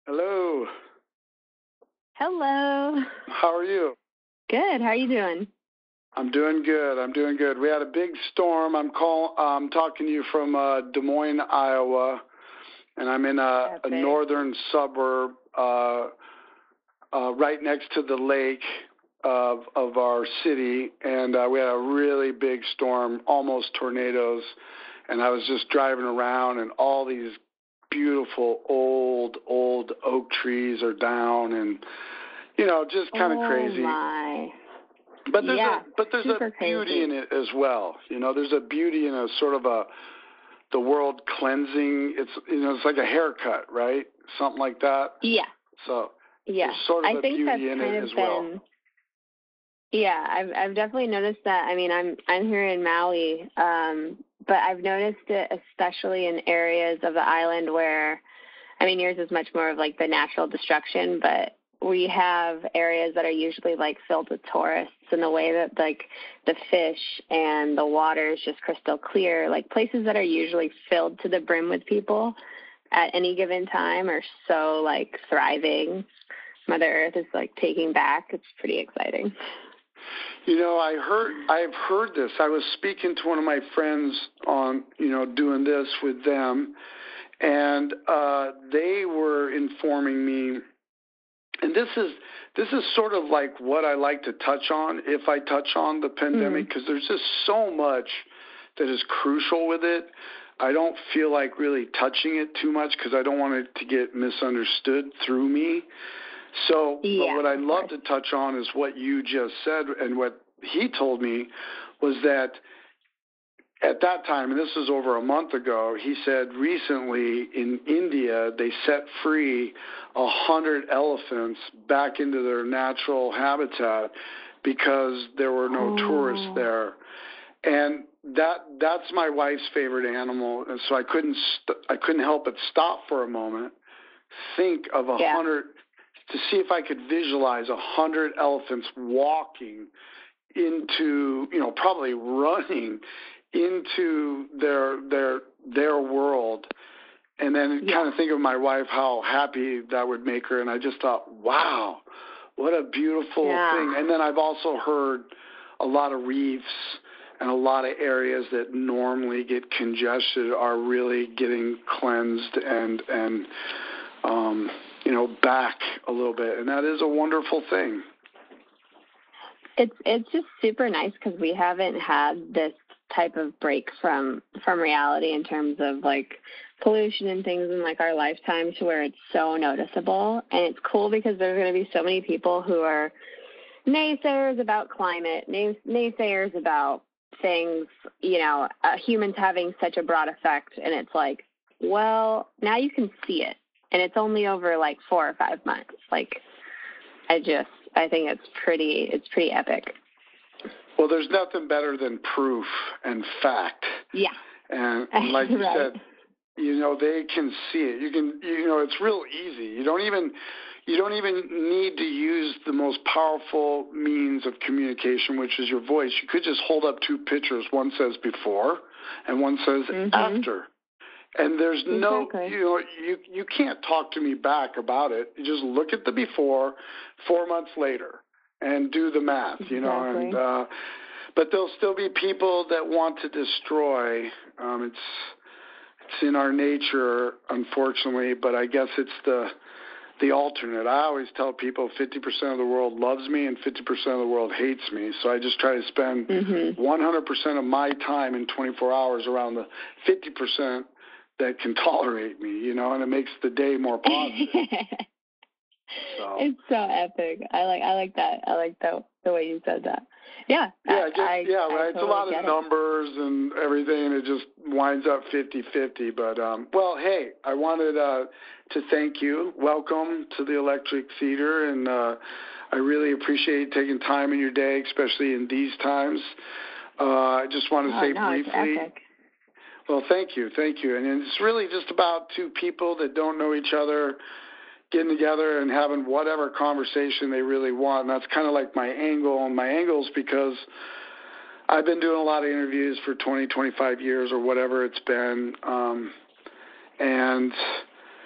Hello. Hello. How are you? Good. How are you doing? I'm doing good. We had a big storm. I'm talking to you from Des Moines, Iowa, and I'm in a northern suburb right next to the lake of our city, and we had a really big storm, almost tornadoes, and I was just driving around, and all these beautiful old oak trees are down, and just kind of crazy. My. But there's a beauty in it as well. There's a beauty in a sort of the world cleansing. It's like a haircut, right? Something like that. Yeah. So yeah, there's sort of I think beauty that's in kind it of as well. Yeah, I've definitely noticed that. I mean, I'm here in Maui, but I've noticed it especially in areas of the island where, I mean, yours is much more of like the natural destruction, but we have areas that are usually like filled with tourists, and the way that like the fish and the water is just crystal clear, like places that are usually filled to the brim with people at any given time are so like thriving. Mother Earth is like taking back. It's pretty exciting. I've heard this. I was speaking to one of my friends on, doing this with them, and they were informing me, and this is sort of like what I like to touch on if I touch on the pandemic, because there's just so much that is crucial with it. I don't feel like really touching it too much because I don't want it to get misunderstood through me. So but what I'd love to touch on is what you just said, and what he told me was that at that time, and this was over a month ago, he said recently in India they set free 100 elephants back into their natural habitat because there were no tourists there. And that's my wife's favorite animal, and so I couldn't help but stop for a moment, think of 100, to see if I could visualize 100 elephants walking into, probably running into their world, and then kind of think of my wife, how happy that would make her. And I just thought, wow, what a beautiful thing. And then I've also heard a lot of reefs and a lot of areas that normally get congested are really getting cleansed and back a little bit, and that is a wonderful thing. It's just super nice because we haven't had this type of break from reality in terms of like pollution and things in like our lifetime, to where it's so noticeable. And it's cool because there's going to be so many people who are naysayers about climate, naysayers about things, humans having such a broad effect. And it's like, well, now you can see it. And it's only over like 4 or 5 months. Like, I think it's pretty epic. Well, there's nothing better than proof and fact. Yeah. And like you said, they can see it. You can, it's real easy. You don't even need to use the most powerful means of communication, which is your voice. You could just hold up 2 pictures. One says before and one says after. And there's no, you can't talk to me back about it. You just look at the before 4 months later and do the math, and but there'll still be people that want to destroy. It's in our nature, unfortunately, but I guess it's the alternate. I always tell people 50% of the world loves me and 50% of the world hates me. So I just try to spend 100% of my time in 24 hours around the 50% that can tolerate me, and it makes the day more positive. So. It's so epic. I like that. I like the way you said that. Yeah. Right. I It's a lot of numbers and everything, and it just winds up 50-50. But, well, hey, I wanted to thank you. Welcome to the Electric Theater, and I really appreciate taking time in your day, especially in these times. I just want to say briefly. It's epic. Well, thank you. And it's really just about 2 people that don't know each other getting together and having whatever conversation they really want. And that's kind of like my angle. And my angle is because I've been doing a lot of interviews for 20, 25 years or whatever it's been. And,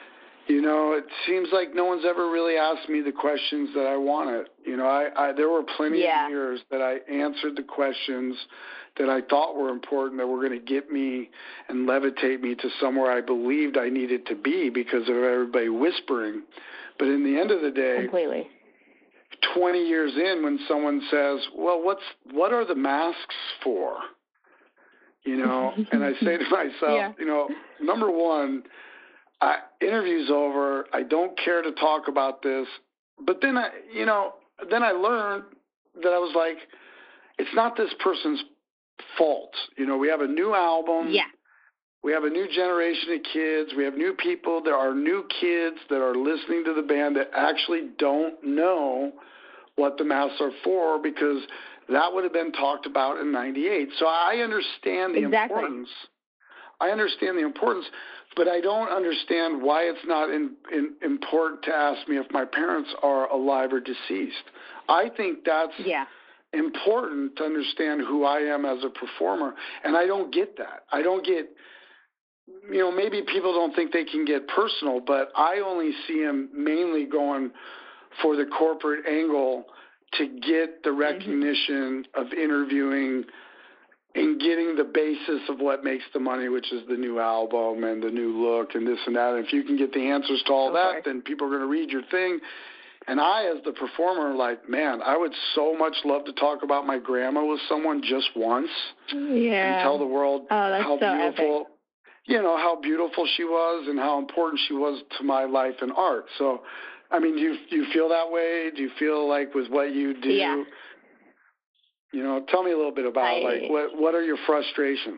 You know, it seems like no one's ever really asked me the questions that I wanted. You know, I there were plenty of years that I answered the questions that I thought were important, that were going to get me and levitate me to somewhere I believed I needed to be because of everybody whispering. But in the end of the day, completely. 20 years in, when someone says, well, what are the masks for? You know, and I say to myself, you know, number one, interview's over. I don't care to talk about this. But then I learned that I was like, it's not this person's fault. You know, we have a new album. Yeah. We have a new generation of kids. We have new people. There are new kids that are listening to the band that actually don't know what the masks are for, because that would have been talked about in '98. So I understand the importance. I understand the importance, but I don't understand why it's not important to ask me if my parents are alive or deceased. I think that's important to understand who I am as a performer, and I don't get that. I don't get, you know, maybe people don't think they can get personal, but I only see them mainly going for the corporate angle to get the recognition of interviewing and getting the basis of what makes the money, which is the new album and the new look and this and that. And if you can get the answers to all that, then people are going to read your thing. And I, as the performer, like, man, I would so much love to talk about my grandma with someone just once. And tell the world how beautiful, epic. You know, how beautiful she was and how important she was to my life and art. So, I mean, do you feel that way? Do you feel like with what you do? Yeah. You know, tell me a little bit about what are your frustrations?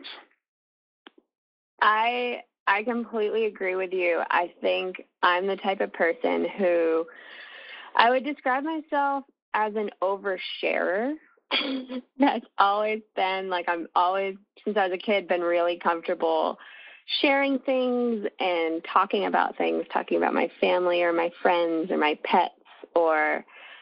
I completely agree with you. I think I'm the type of person who I would describe myself as an oversharer. That's always been, like, I'm always, since I was a kid, been really comfortable sharing things and talking about things, talking about my family or my friends or my pets or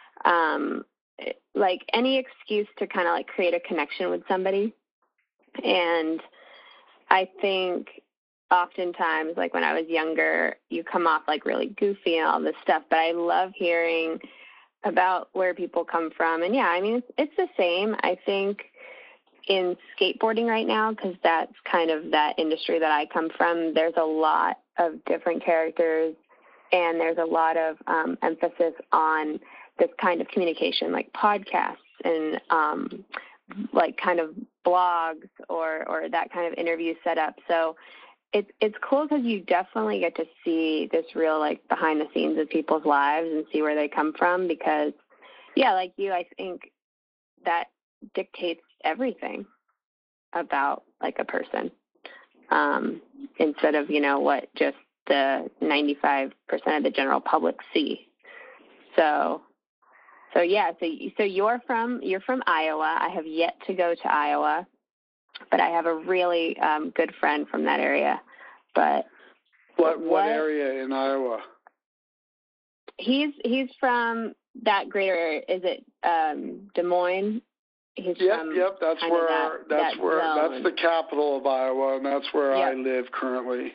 like any excuse to kind of like create a connection with somebody. And I think oftentimes, like when I was younger, you come off like really goofy and all this stuff, but I love hearing about where people come from. And yeah, I mean, it's the same, I think, in skateboarding right now, because that's kind of that industry that I come from. There's a lot of different characters, and there's a lot of emphasis on this kind of communication, like podcasts and like kind of blogs or that kind of interview setup. So it's cool because you definitely get to see this real, like, behind the scenes of people's lives and see where they come from, because yeah, like you, I think that dictates everything about like a person, instead of, you know, what just the 95% of the general public see. So yeah, so you're from Iowa. I have yet to go to Iowa, but I have a really good friend from that area. But what area in Iowa? He's from that greater area. Is it Des Moines? Yep. That's where that's the capital of Iowa, and that's where I live currently.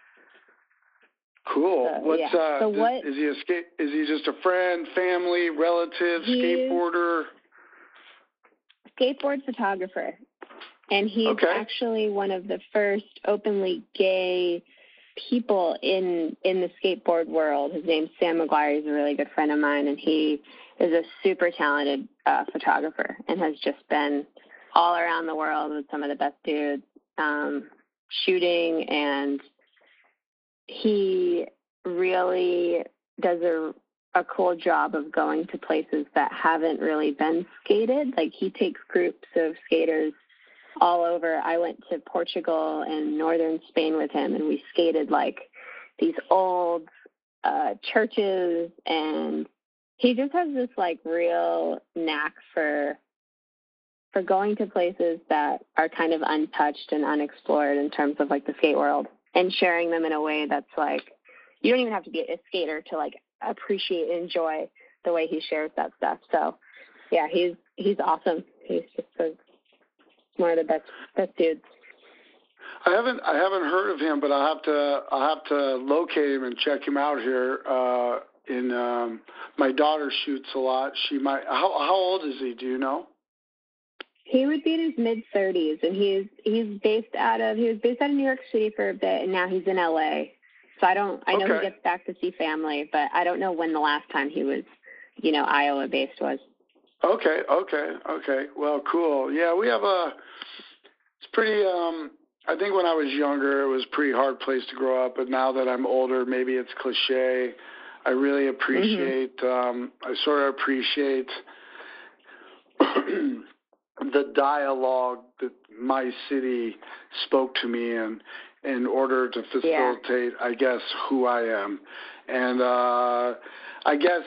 Cool. Is he is he just a friend, family, relative, skateboarder? Skateboard photographer. And he's actually one of the first openly gay people in the skateboard world. His name's Sam McGuire. He's a really good friend of mine, and he is a super talented photographer and has just been all around the world with some of the best dudes shooting, and he really does a cool job of going to places that haven't really been skated. Like, he takes groups of skaters all over. I went to Portugal and northern Spain with him, and we skated like these old churches, and he just has this like real knack for going to places that are kind of untouched and unexplored in terms of like the skate world, and sharing them in a way that's like, you don't even have to be a skater to like appreciate and enjoy the way he shares that stuff. So yeah, he's awesome. He's just one of the best dudes. I haven't heard of him, but I'll have to locate him and check him out here. My daughter shoots a lot. She might. How old is he? Do you know? He would be in his mid-30s, and he was based out of New York City for a bit, and now he's in LA. So I know he gets back to see family, but I don't know when the last time he was, Iowa-based was. Okay. Well, cool. Yeah, we have it's pretty, I think when I was younger, it was a pretty hard place to grow up, but now that I'm older, maybe it's cliche. I really appreciate, I sort of appreciate the dialogue that my city spoke to me in order to facilitate, I guess, who I am. And I guess,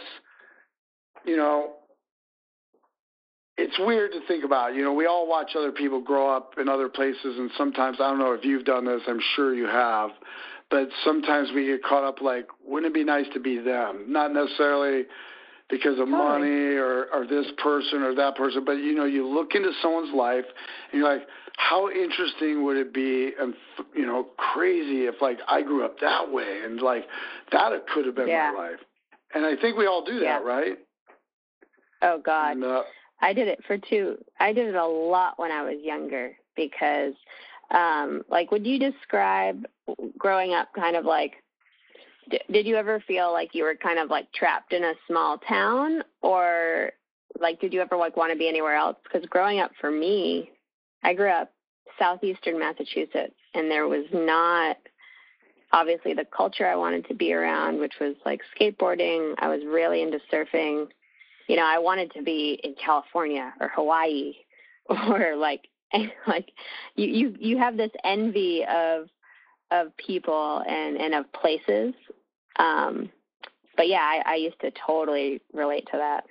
it's weird to think about. We all watch other people grow up in other places, and sometimes, I don't know if you've done this, I'm sure you have, but sometimes we get caught up like, wouldn't it be nice to be them? Not necessarily because of money or this person or that person, but, you look into someone's life, and you're like, how interesting would it be and, crazy if, like, I grew up that way, and, like, that could have been my life. And I think we all do that, right? Oh, God. And, I did it a lot when I was younger because, would you describe growing up kind of like, did you ever feel like you were kind of like trapped in a small town, or like, did you ever like want to be anywhere else? Because growing up for me, I grew up southeastern Massachusetts, and there was not obviously the culture I wanted to be around, which was like skateboarding. I was really into surfing. I wanted to be in California or Hawaii, or like you have this envy of people and of places. But yeah, I used to totally relate to that.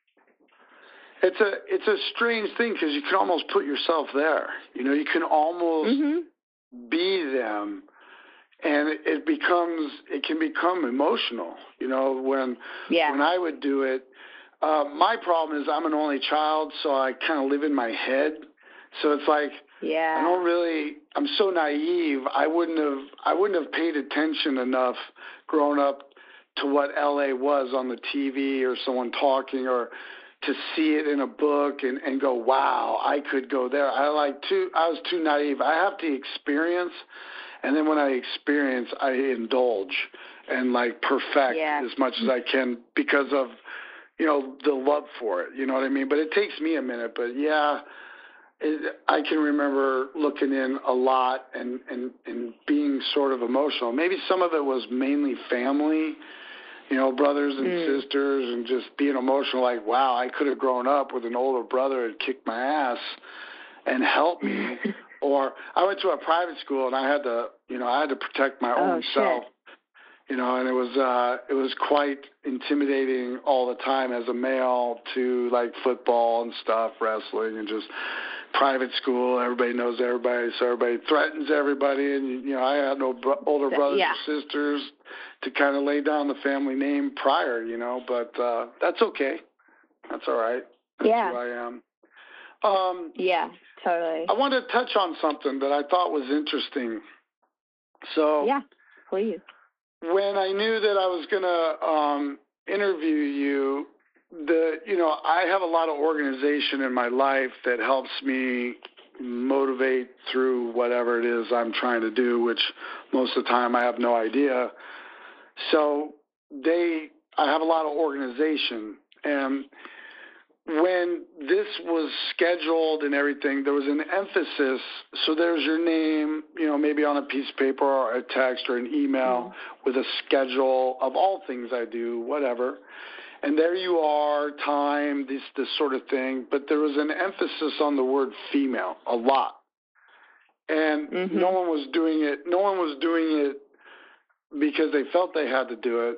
It's a strange thing because you can almost put yourself there. You can almost be them, and it can become emotional. When I would do it. My problem is I'm an only child, so I kind of live in my head. So it's like, I'm so naive. I wouldn't have paid attention enough growing up to what LA was on the TV or someone talking, or to see it in a book and go, wow, I could go there. I was too naive. I have to experience, and then when I experience, I indulge and like perfect as much as I can because of the love for it, you know what I mean? But it takes me a minute, but I can remember looking in a lot and being sort of emotional. Maybe some of it was mainly family, brothers and sisters, and just being emotional, like, wow, I could have grown up with an older brother and kicked my ass and helped me. Or I went to a private school, and I had to protect my own self. And it was quite intimidating all the time as a male to like football and stuff, wrestling, and just private school. Everybody knows everybody, so everybody threatens everybody. And, I had no older brothers or sisters to kind of lay down the family name prior, but that's okay. That's all right. That's who I am. Totally. I wanted to touch on something that I thought was interesting. So yeah, please. When I knew that I was going to interview you, I have a lot of organization in my life that helps me motivate through whatever it is I'm trying to do, which most of the time I have no idea. So I have a lot of organization, and when this was scheduled and everything, there was an emphasis. So there's your name, maybe on a piece of paper or a text or an email with a schedule of all things I do, whatever. And there you are, time, this sort of thing. But there was an emphasis on the word female a lot. And no one was doing it. No one was doing it because they felt they had to do it.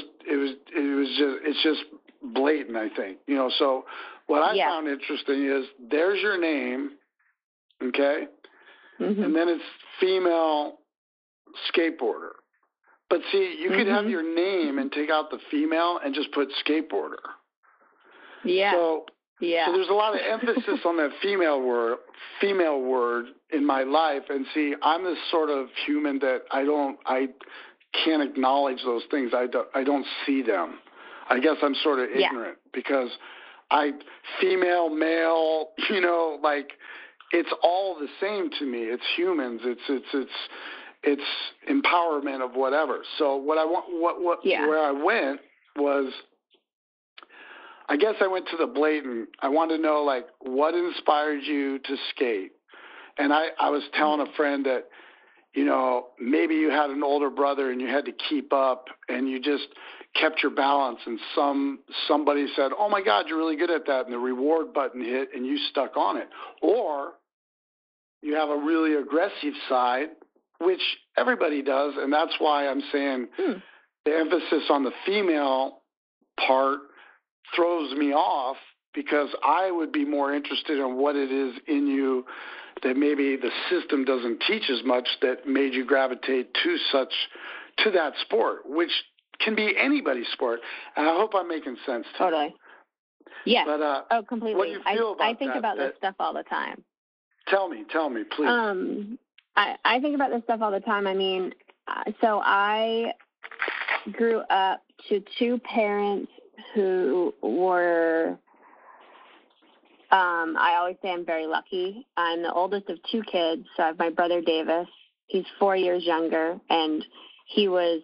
It's just blatant, I think. So what I found interesting is there's your name, okay? And then it's female skateboarder. But see, you could have your name and take out the female and just put skateboarder. Yeah. So Yeah. So there's a lot of emphasis on that female word in my life. And see, I'm this sort of human that I can't acknowledge those things. I don't see them. I guess I'm sort of ignorant because female, male, like it's all the same to me. It's humans. It's empowerment of whatever. So where I went was, I guess I went to the blatant. I wanted to know, like, what inspired you to skate? And I was telling a friend that, maybe you had an older brother and you had to keep up and you just kept your balance, and somebody said, oh my God, you're really good at that, and the reward button hit and you stuck on it. Or you have a really aggressive side, which everybody does, and that's why I'm saying the emphasis on the female part throws me off, because I would be more interested in what it is in you that maybe the system doesn't teach as much that made you gravitate to that sport, which can be anybody's sport. And I hope I'm making sense to Totally. you. Yeah. But, completely. What do you feel about I think about this stuff all the time. Tell me, please. I think about this stuff all the time. I mean, so I grew up to two parents who were, I always say I'm very lucky. I'm the oldest of two kids. So I have my brother Davis. He's 4 years younger, and he was,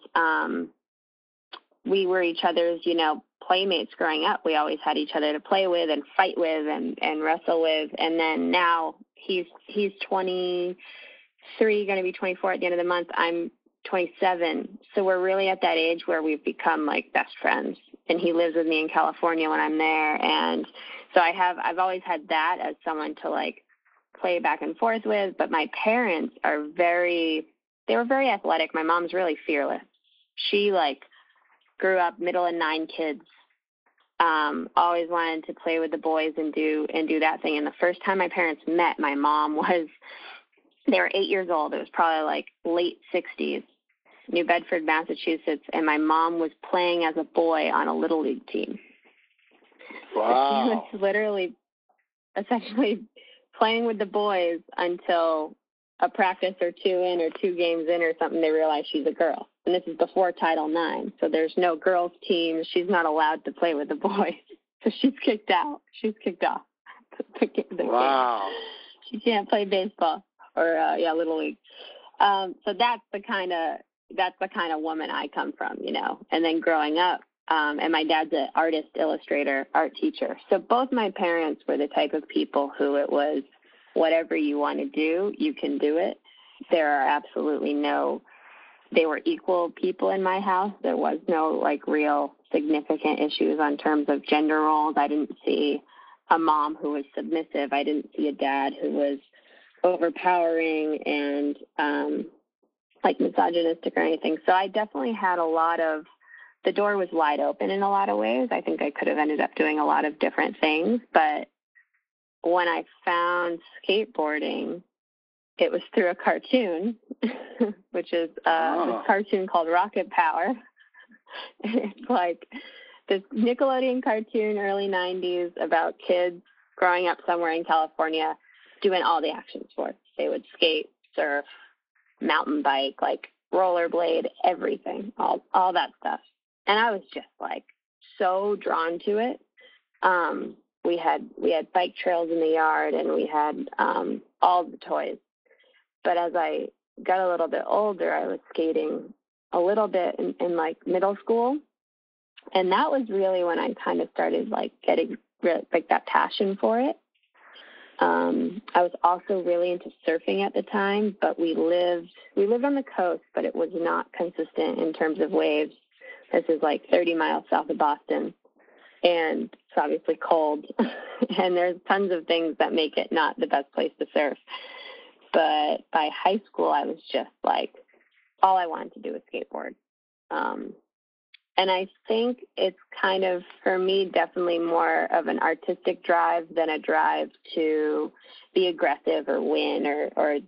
we were each other's, playmates growing up. We always had each other to play with and fight with and wrestle with. And then now he's 23, going to be 24 at the end of the month. I'm 27. So we're really at that age where we've become like best friends. And he lives with me in California when I'm there. And so I've always had that as someone to like play back and forth with. But my parents they were very athletic. My mom's really fearless. She grew up middle of 9 kids. Always wanted to play with the boys and do that thing. And the first time my parents met, my mom they were 8 years old. It was probably late 60s, New Bedford, Massachusetts. And my mom was playing as a boy on a little league team. Wow. So she was literally essentially playing with the boys until a practice or two in or 2 games in or something, they realized she's a girl. And this is before Title IX, so there's no girls' team. She's not allowed to play with the boys. So she's kicked out. She's kicked off the wow. game. She can't play baseball or, Little League. So that's the kind of woman I come from, And then growing up, and my dad's an artist, illustrator, art teacher. So both my parents were the type of people who it was, whatever you want to do, you can do it. There are absolutely they were equal people in my house. There was no real significant issues on terms of gender roles. I didn't see a mom who was submissive. I didn't see a dad who was overpowering and misogynistic or anything. So I definitely had the door was wide open in a lot of ways. I think I could have ended up doing a lot of different things, but when I found skateboarding, it was through a cartoon, which is this cartoon called Rocket Power. It's this Nickelodeon cartoon, early 90s, about kids growing up somewhere in California doing all the action sports. They would skate, surf, mountain bike, rollerblade, everything, all that stuff. And I was just so drawn to it. We had bike trails in the yard, and we had all the toys. But as I got a little bit older, I was skating a little bit in middle school, and that was really when I kind of started getting that passion for it. I was also really into surfing at the time, but we lived on the coast, but it was not consistent in terms of waves. This is 30 miles south of Boston. And it's obviously cold, and there's tons of things that make it not the best place to surf. But by high school, I was just all I wanted to do was skateboard. And I think it's kind of, for me, definitely more of an artistic drive than a drive to be aggressive or win or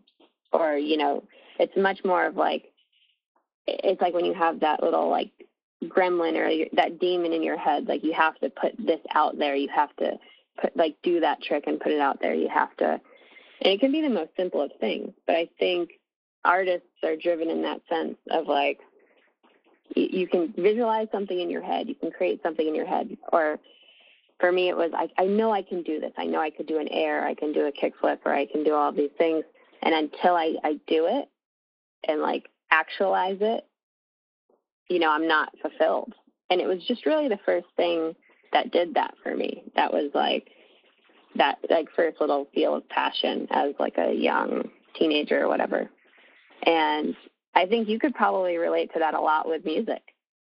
it's much more of it's when you have that little gremlin or that demon in your head, you have to put this out there. You have to do that trick and put it out there. You have to, and it can be the most simple of things, but I think artists are driven in that sense of like, you can visualize something in your head, you can create something in your head. Or for me, it was, I know I can do this. I know I could do an air, I can do a kickflip, or I can do all these things. And until I do it and like actualize it, I'm not fulfilled. And it was just really the first thing that did that for me. That was like that first little feel of passion as like a young teenager or whatever. And I think you could probably relate to that a lot with music.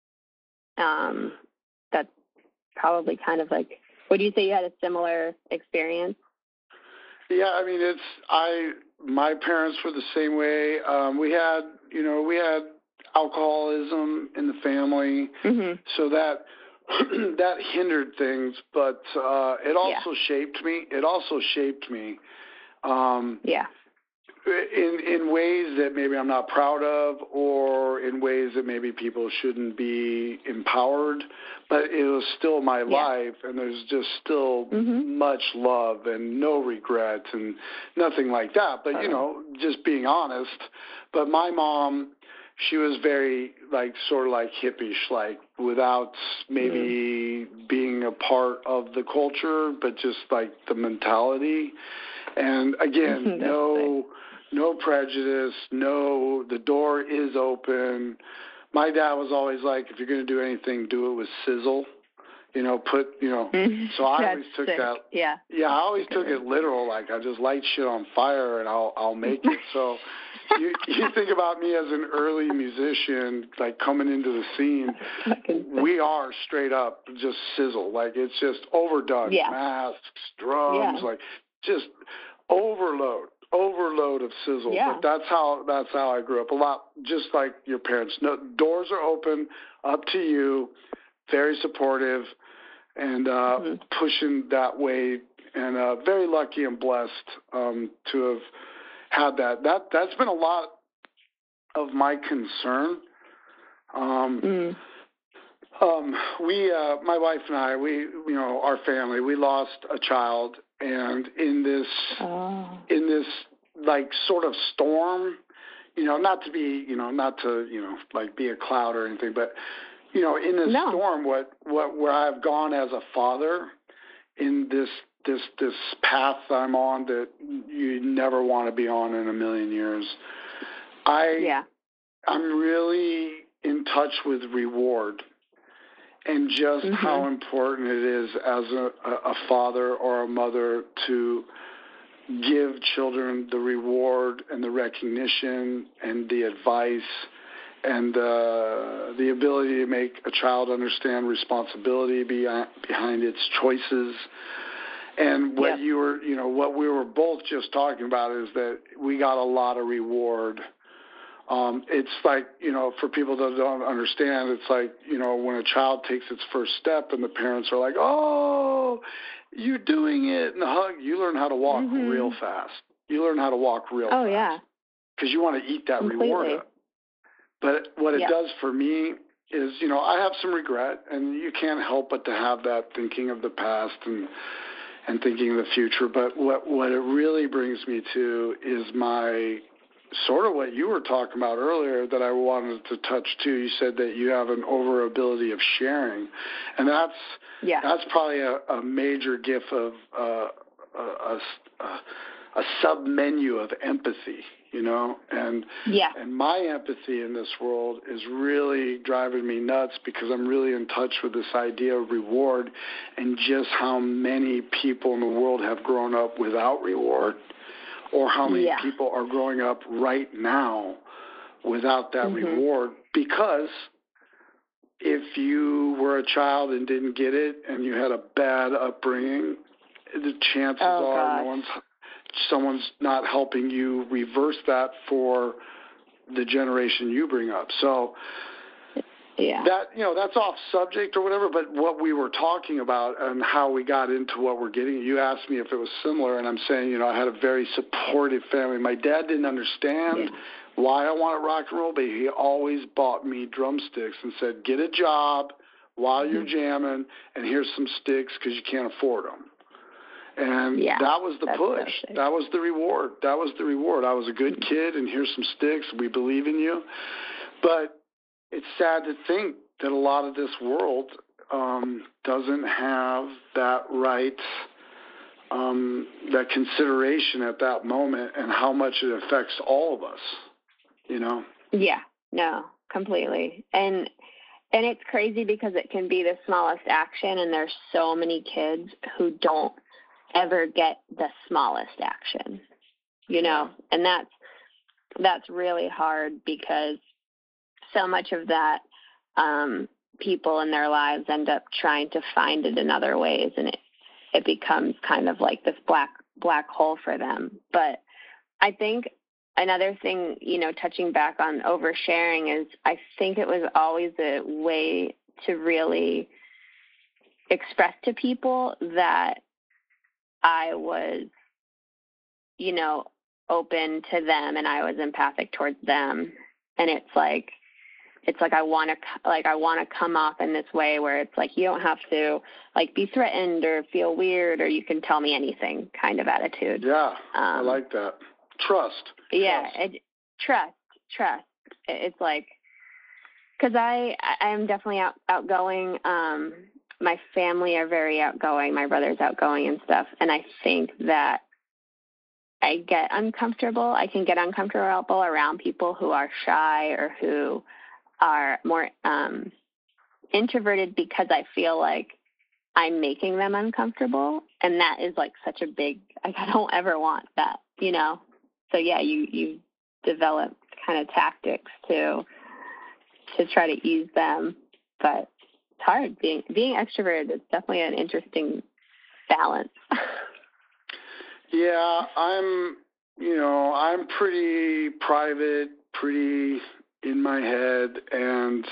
That's probably kind of like, would you say you had a similar experience? Yeah, I mean, my parents were the same way. We had alcoholism in the family, so that hindered things, but it also shaped me. In ways that maybe I'm not proud of, or in ways that maybe people shouldn't be empowered, but it was still my life, and there's just still much love and no regrets and nothing like that. But, just being honest, but my mom, she was very sort of hippie-ish, without maybe being a part of the culture, but just the mentality. And again, no prejudice, the door is open. My dad was always like, if you're going to do anything, do it with sizzle. So I always took that. Yeah, I always took it literal. I just light shit on fire and I'll make it. So you think about me as an early musician, coming into the scene, we are straight up just sizzle. It's just overdone. Masks, drums, just overload of sizzle. But that's how I grew up. A lot, just like your parents. No, doors are open, up to you, very supportive, and pushing that way. And very lucky and blessed to have had that. That's been a lot of my concern. My wife and I, our family, we lost a child, and in this sort of storm, not to be be a cloud or anything, but in this storm, where I've gone as a father in this path I'm on that you never want to be on in a million years. I'm really in touch with reward and just how important it is as a father or a mother to give children the reward and the recognition and the advice and the ability to make a child understand responsibility behind its choices. And what what we were both just talking about is that we got a lot of reward. It's for people that don't understand, it's when a child takes its first step and the parents are like, oh, you're doing it, and the hug, you learn how to walk real fast. You learn how to walk real fast. Oh, yeah. Because you want to eat that reward up. But what it does for me is, I have some regret, and you can't help but to have that thinking of the past and thinking of the future. But what it really brings me to is my sort of what you were talking about earlier that I wanted to touch too. You said that you have an overability of sharing, and that's probably a major gift of a sub menu of empathy, and my empathy in this world is really driving me nuts because I'm really in touch with this idea of reward and just how many people in the world have grown up without reward, or how many people are growing up right now without that reward. Because if you were a child and didn't get it and you had a bad upbringing, the chances are someone's not helping you reverse that for the generation you bring up. So that's off subject or whatever, but what we were talking about and how we got into what we're getting, you asked me if it was similar, and I'm saying, I had a very supportive family. My dad didn't understand why I wanted rock and roll, but he always bought me drumsticks and said, get a job while you're jamming, and here's some sticks because you can't afford them. And that was the push. So that was the reward. That was the reward. I was a good kid, and here's some sticks. We believe in you. But it's sad to think that a lot of this world doesn't have that right, that consideration at that moment, and how much it affects all of us, you know? Yeah, no, completely. And it's crazy because it can be the smallest action, and there's so many kids who don't ever get the smallest action, you know? And that's really hard, because so much of that, people in their lives end up trying to find it in other ways, and it becomes kind of like this black hole for them. But I think another thing, you know, touching back on oversharing, is I think it was always a way to really express to people that I was, you know, open to them, and I was empathic towards them. And it's like I want to come off in this way where it's like, you don't have to like be threatened or feel weird, or you can tell me anything kind of attitude. Yeah, I like that. Trust. Yeah, trust. It's like, because I'm definitely outgoing. My family are very outgoing. My brother's outgoing and stuff, and I think that I get uncomfortable. I can get uncomfortable around people who are shy or who are more introverted, because I feel like I'm making them uncomfortable, and that is like such a big, like, I don't ever want that, you know? So yeah, you develop kind of tactics to try to ease them, but it's hard. Being extroverted is definitely an interesting balance. Yeah, I'm pretty private, pretty in my head, and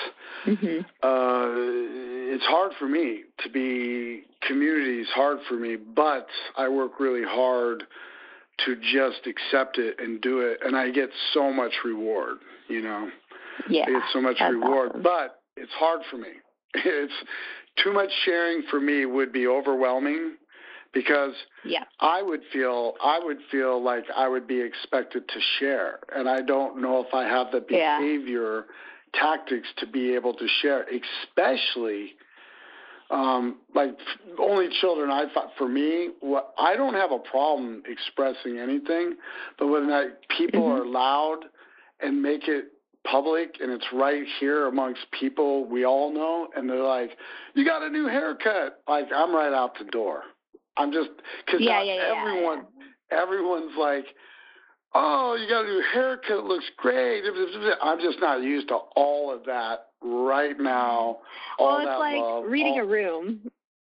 it's hard for me to be, community is hard for me, but I work really hard to just accept it and do it, and I get so much reward, you know? Yeah, I get so much reward, awesome. But it's hard for me. It's too much sharing for me would be overwhelming, because I would feel like I would be expected to share, and I don't know if I have the behavior tactics to be able to share, especially like only children. For me, I don't have a problem expressing anything, but when people are loud and make it public, and it's right here amongst people we all know, and they're like, "You got a new haircut," like, I'm right out the door. I'm just, because everyone's like, "Oh, you got a new haircut, it looks great." I'm just not used to all of that right now. Well, it's like reading a room.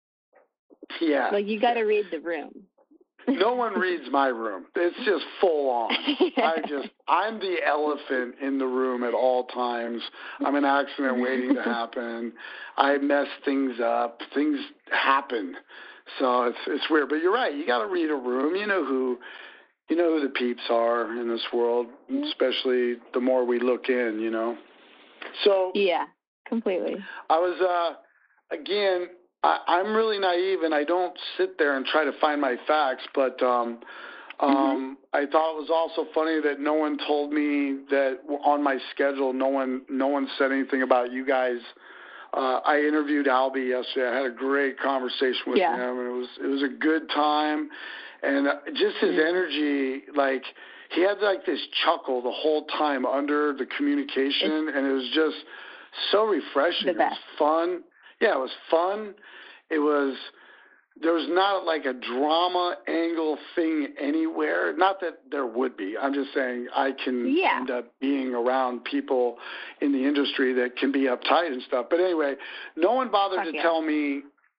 Yeah. Like, you got to read the room. No one reads my room. It's just full on. I'm the elephant in the room at all times. I'm an accident waiting to happen. I mess things up. Things happen. So it's weird. But you're right. You got to read a room. You know who the peeps are in this world, especially the more we look in, you know. So yeah, completely. I was again, I'm really naive, and I don't sit there and try to find my facts, but I thought it was also funny that no one told me that on my schedule, no one said anything about you guys. I interviewed Albie yesterday. I had a great conversation with him, and it was a good time, and just his energy, like, he had like this chuckle the whole time under the communication, and it was just so refreshing. It was fun. Yeah, it was fun. There was not like a drama angle thing anywhere. Not that there would be. I'm just saying I can end up being around people in the industry that can be uptight and stuff. But anyway, no one bothered to tell me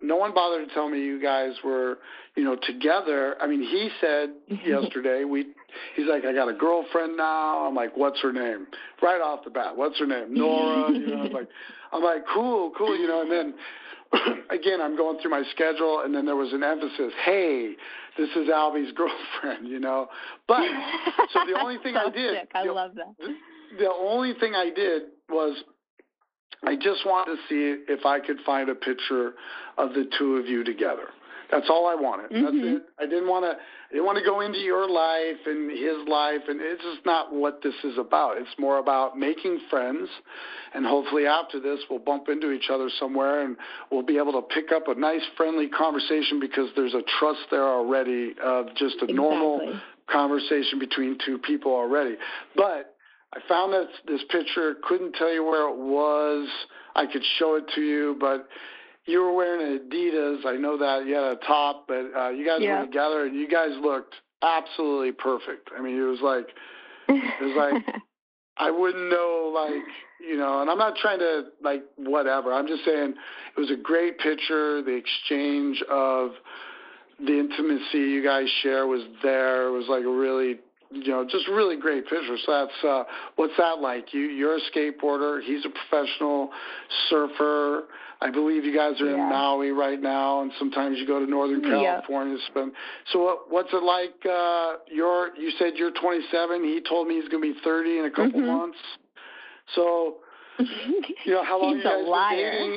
you guys were, together. I mean, he said yesterday, he's like, "I got a girlfriend now." I'm like, "What's her name?" Right off the bat, "What's her name?" "Nora." I'm like, cool, and then again, I'm going through my schedule, and then there was an emphasis, "Hey, this is Albie's girlfriend," But so the only thing I did, I love that. The only thing I did was I just wanted to see if I could find a picture of the two of you together. That's all I wanted. Mm-hmm. That's it. I didn't want to go into your life and his life, and it's just not what this is about. It's more about making friends, and hopefully after this we'll bump into each other somewhere, and we'll be able to pick up a nice, friendly conversation because there's a trust there already of just a normal conversation between two people already. But I found this picture, couldn't tell you where it was. I could show it to you, but you were wearing Adidas. I know that you had a top, but you guys were together, and you guys looked absolutely perfect. I mean, it was like I wouldn't know, like, you know, and I'm not trying to, like, whatever. I'm just saying it was a great picture. The exchange of the intimacy you guys share was there. It was like a really, you know, just really great picture. So that's, what's that like? You're a skateboarder. He's a professional surfer. I believe you guys are in Maui right now, and sometimes you go to Northern California to spend. So what's it like? You said you're 27. He told me he's going to be 30 in a couple months. So, you know, how long you guys been dating?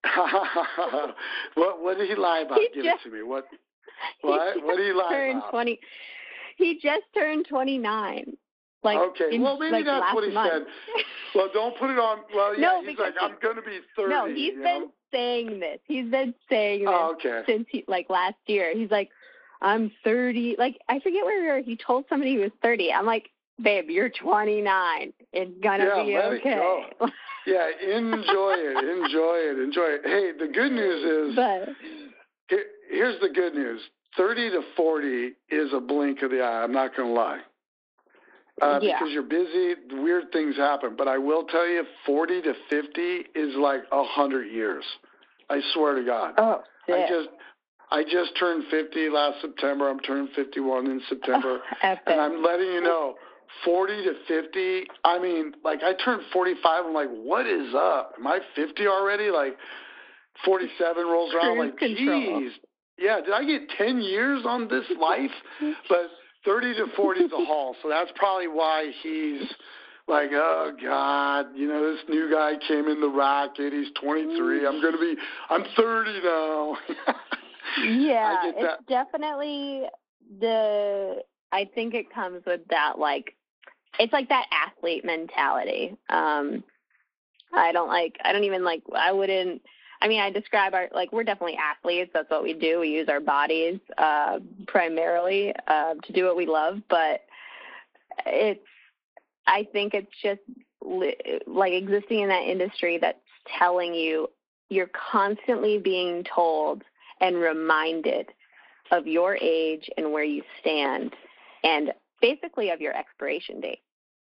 What did he lie about? Give it to me. What did he lie about? He just turned 29. Like, okay, well, maybe that's what he said. Well, don't put it on. Well, yeah, no, he's like, I'm going to be 30. No, he's been saying this. He's been saying this since last year. He's like, I'm 30. Like, I forget where we were. He told somebody he was 30. I'm like, babe, you're 29. It's going to be okay. Yeah, enjoy it. Hey, the good news is, here's the good news. 30 to 40 is a blink of the eye. I'm not going to lie. Because you're busy, weird things happen. But I will tell you, 40 to 50 is like 100 years. I swear to God. Oh, I just turned 50 last September. I'm turning 51 in September. And I'm letting you know, 40 to 50, I mean, like, I turned 45. I'm like, what is up? Am I 50 already? Like, 47 rolls around. Like, geez. Yeah, did I get 10 years on this life? But 30 to 40 is a haul, so that's probably why he's like, oh, God, you know, this new guy came in the racket. He's 23. I'm 30 now. Yeah, it's definitely I think it comes with that, like, it's like that athlete mentality. I describe we're definitely athletes. That's what we do. We use our bodies primarily to do what we love. But I think it's just like existing in that industry that's telling you, you're constantly being told and reminded of your age and where you stand, and basically of your expiration date.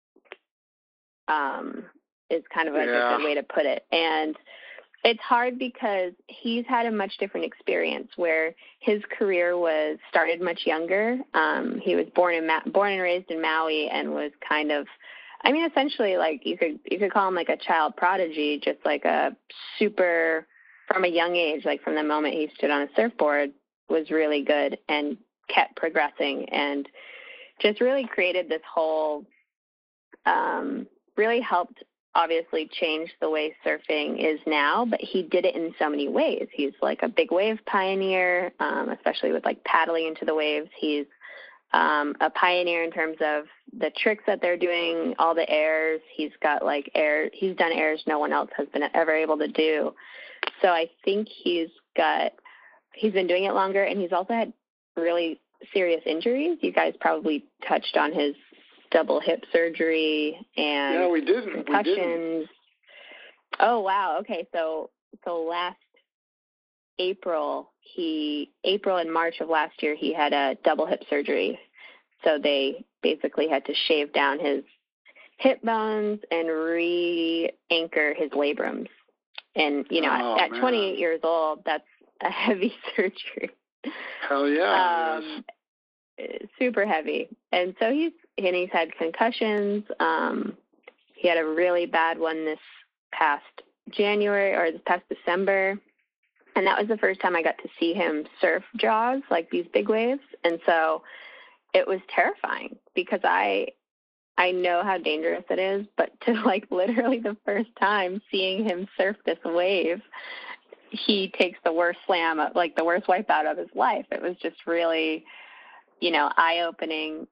Is kind of a good way to put it. And it's hard because he's had a much different experience where his career was started much younger. He was born and raised in Maui, and was kind of, I mean, essentially, like, you could call him like a child prodigy, just like a super, from a young age, like from the moment he stood on a surfboard, was really good and kept progressing, and just really created this whole, really helped obviously change the way surfing is now, but he did it in so many ways. He's like a big wave pioneer, especially with like paddling into the waves. He's a pioneer in terms of the tricks that they're doing, all the airs. He's got he's done airs no one else has been ever able to do. So I think he's been doing it longer, and he's also had really serious injuries. You guys probably touched on his double hip surgery and we didn't. concussions. Oh, wow. Okay. So last April and March of last year, he had a double hip surgery. So they basically had to shave down his hip bones and re-anchor his labrums. And, you know, at 28 years old, that's a heavy surgery. Hell yeah. Super heavy. And so he's had concussions. He had a really bad one this past December. And that was the first time I got to see him surf Jaws, like these big waves. And so it was terrifying because I know how dangerous it is, but to like literally the first time seeing him surf this wave, he takes the worst slam, like the worst wipeout of his life. It was just really, eye-opening.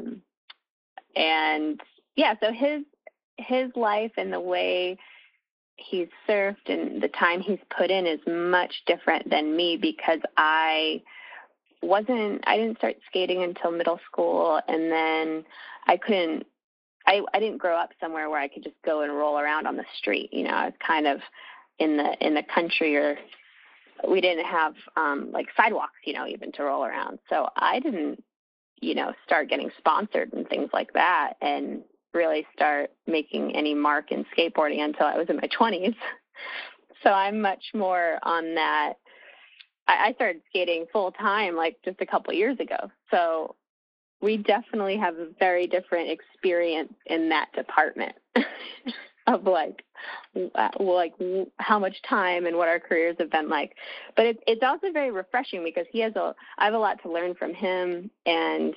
And yeah, so his life and the way he's surfed and the time he's put in is much different than me, because I didn't start skating until middle school, and then I didn't grow up somewhere where I could just go and roll around on the street. I was kind of in the country, or we didn't have like sidewalks, even to roll around. So I didn't, start getting sponsored and things like that, and really start making any mark in skateboarding until I was in my 20s. So I'm much more on that. I started skating full time like just a couple years ago. So we definitely have a very different experience in that department of like how much time and what our careers have been like. But it's also very refreshing, because I have a lot to learn from him, and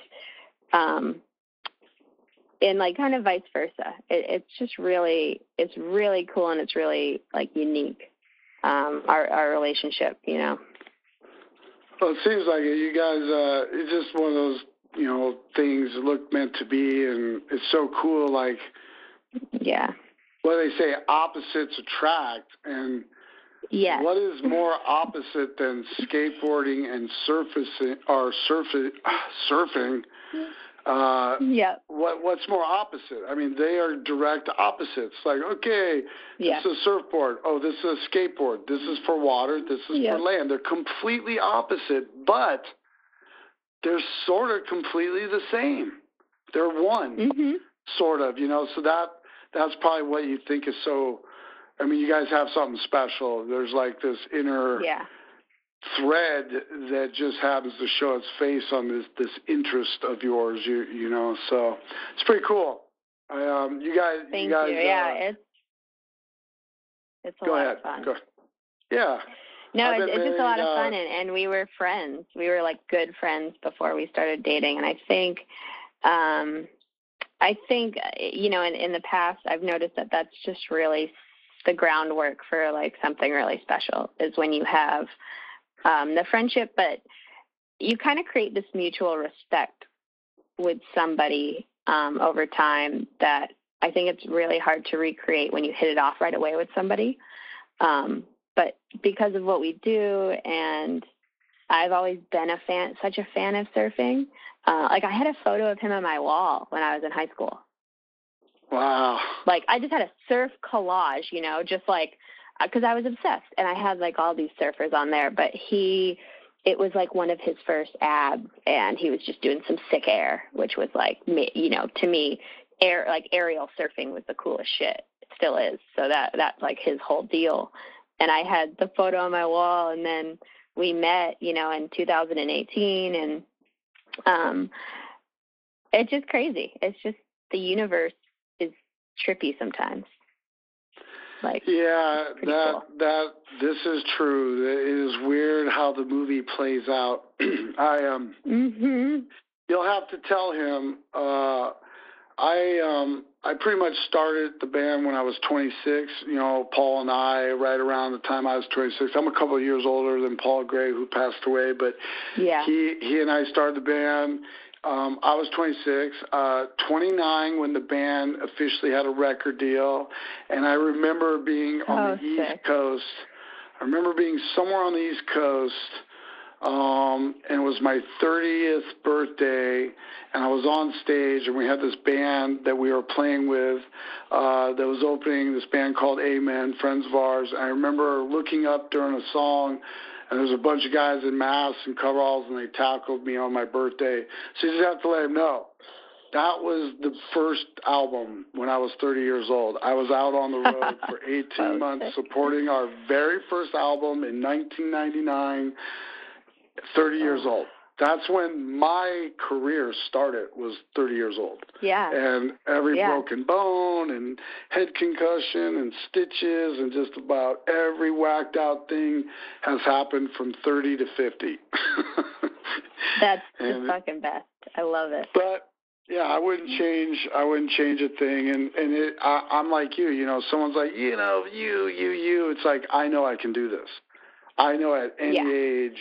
like kind of vice versa. It's really cool, and it's really like unique. Our relationship, Well, it seems like it. You guys, it's just one of those, things that look meant to be, and it's so cool. Like, yeah. What do they say? Opposites attract, and yes. What is more opposite than skateboarding and surfing? Yeah. What's more opposite? I mean, they are direct opposites. Like, okay, this is a surfboard. Oh, this is a skateboard. This is for water. This is for land. They're completely opposite, but they're sort of completely the same. They're one, sort of, So that's probably what you think is so. I mean, you guys have something special. There's like this inner thread that just happens to show its face on this interest of yours. So it's pretty cool. You guys. Thank you. Yeah, it's a lot of fun. Go ahead. Yeah. No, it's just a lot of fun, and we were friends. We were like good friends before we started dating, and I think, in the past, I've noticed that that's just really the groundwork for like something really special, is when you have the friendship, but you kind of create this mutual respect with somebody over time that I think it's really hard to recreate when you hit it off right away with somebody. But because of what we do, and I've always been such a fan of surfing. Like I had a photo of him on my wall when I was in high school. Wow. Like I just had a surf collage, just like, because I was obsessed, and I had like all these surfers on there, but it was like one of his first abs, and he was just doing some sick air, which was like, to me, aerial surfing was the coolest shit. It still is. So that's like his whole deal. And I had the photo on my wall, and then we met, in 2018, and it's just crazy. It's just the universe is trippy sometimes. Like, cool. This is true. It is weird how the movie plays out. You'll have to tell him. I pretty much started the band when I was 26. Paul and I, right around the time I was 26. I'm a couple of years older than Paul Gray, who passed away, but he and I started the band. I was 26, 29 when the band officially had a record deal, and I remember being on the East Coast. I remember being somewhere on the East Coast, and it was my 30th birthday, and I was on stage, and we had this band that we were playing with that was opening, this band called Amen, friends of ours. I remember looking up during a song, and there was a bunch of guys in masks and coveralls, and they tackled me on my birthday. So you just have to let them know. That was the first album when I was 30 years old. I was out on the road for 18 months supporting our very first album in 1999, 30 years old. That's when my career started, was 30 years old. Yeah. And every broken bone and head concussion and stitches and just about every whacked out thing has happened from 30 to 50. That's the fucking best. I love it. But yeah, I wouldn't change a thing. And I'm like you, someone's like, you. It's like, I know I can do this. I know at any Yeah. age,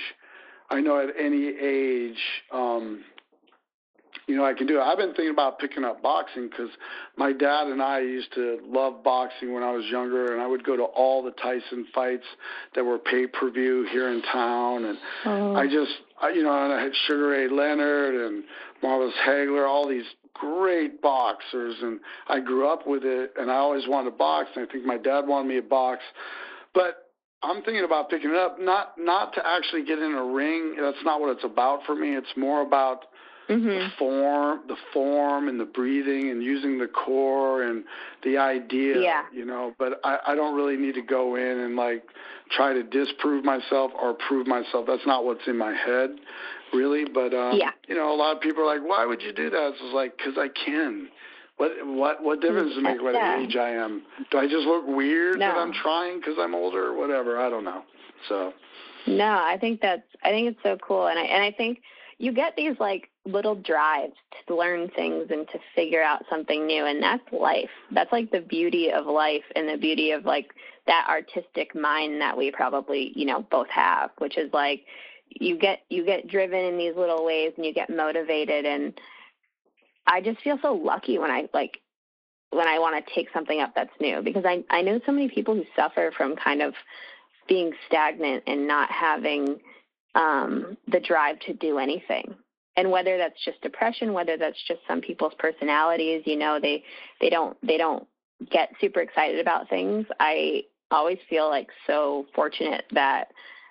I can do it. I've been thinking about picking up boxing because my dad and I used to love boxing when I was younger, and I would go to all the Tyson fights that were pay-per-view here in town. And and I had Sugar Ray Leonard and Marvelous Hagler, all these great boxers, and I grew up with it, and I always wanted to box, and I think my dad wanted me to box. But I'm thinking about picking it up, not to actually get in a ring. That's not what it's about for me. It's more about the form and the breathing and using the core and the idea, but I don't really need to go in and like try to disprove myself or prove myself. That's not what's in my head really. But, a lot of people are like, why would you do that? It's like, cause I can. What difference does it make what age I am? Do I just look weird that I'm trying cause I'm older or whatever? I don't know. So. No, I think it's so cool. And I think you get these like little drives to learn things and to figure out something new. And that's life. That's like the beauty of life and the beauty of like that artistic mind that we probably, both have, which is like you get driven in these little ways and you get motivated. And I just feel so lucky when I want to take something up that's new, because I know so many people who suffer from kind of being stagnant and not having the drive to do anything. And whether that's just depression, whether that's just some people's personalities, they don't get super excited about things. I always feel like so fortunate that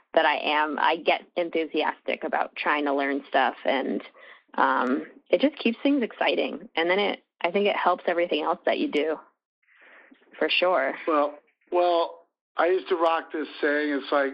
I get enthusiastic about trying to learn stuff, and it just keeps things exciting. And then I think it helps everything else that you do, for sure. Well, I used to rock this saying. It's like,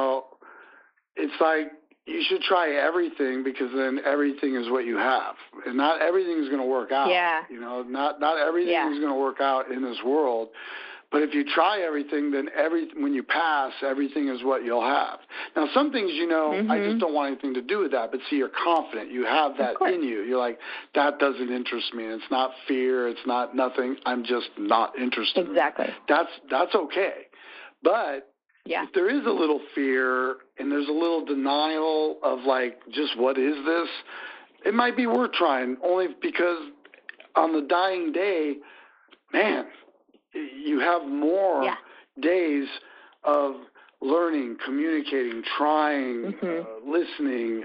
it's like you should try everything, because then everything is what you have, and not everything is going to work out. Yeah. Not everything is going to work out in this world. But if you try everything, then when you pass, everything is what you'll have. Now, some things, I just don't want anything to do with that. But see, you're confident. You have that in you. You're like, that doesn't interest me. It's not fear. It's not nothing. I'm just not interested. Exactly. That's okay. But if there is a little fear and there's a little denial of like, just what is this? It might be worth trying, only because on the dying day, man, you have more days of learning, communicating, trying, listening.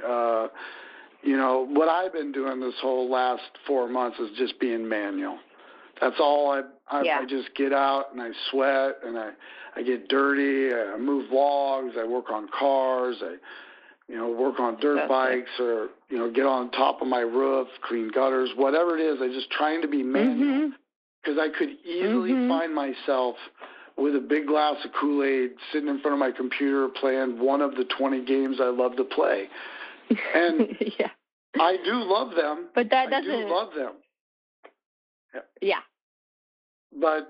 What I've been doing this whole last 4 months is just being manual. That's all I just get out and I sweat and I get dirty. I move logs. I work on cars. I work on dirt bikes, or, get on top of my roof, clean gutters, whatever it is. I'm just trying to be manual. Because I could easily find myself with a big glass of Kool-Aid sitting in front of my computer playing one of the 20 games I love to play. And I do love them. But that doesn't... I do love them. Yeah. But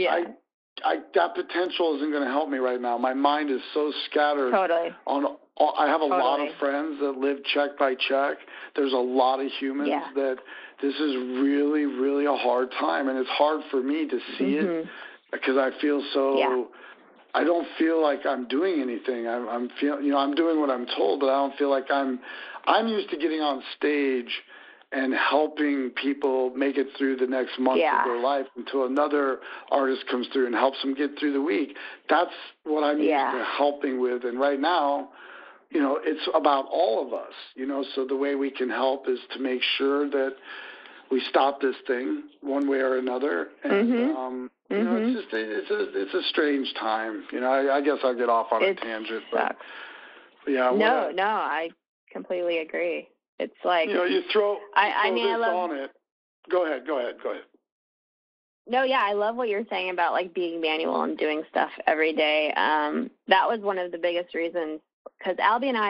that potential isn't going to help me right now. My mind is so scattered. Totally. I have a lot of friends that live check by check. There's a lot of humans that this is really, really a hard time. And it's hard for me to see it, because I feel so, I don't feel like I'm doing anything. I'm doing what I'm told, but I don't feel like I'm used to getting on stage and helping people make it through the next month of their life until another artist comes through and helps them get through the week. That's what I'm used to helping with. And right now, it's about all of us, so the way we can help is to make sure that we stop this thing one way or another. And, it's a strange time. I guess I'll get off on a tangent. But, No, I completely agree. It's like, you throw this love on it. Go ahead. No, I love what you're saying about like being manual and doing stuff every day. That was one of the biggest reasons, because Albie and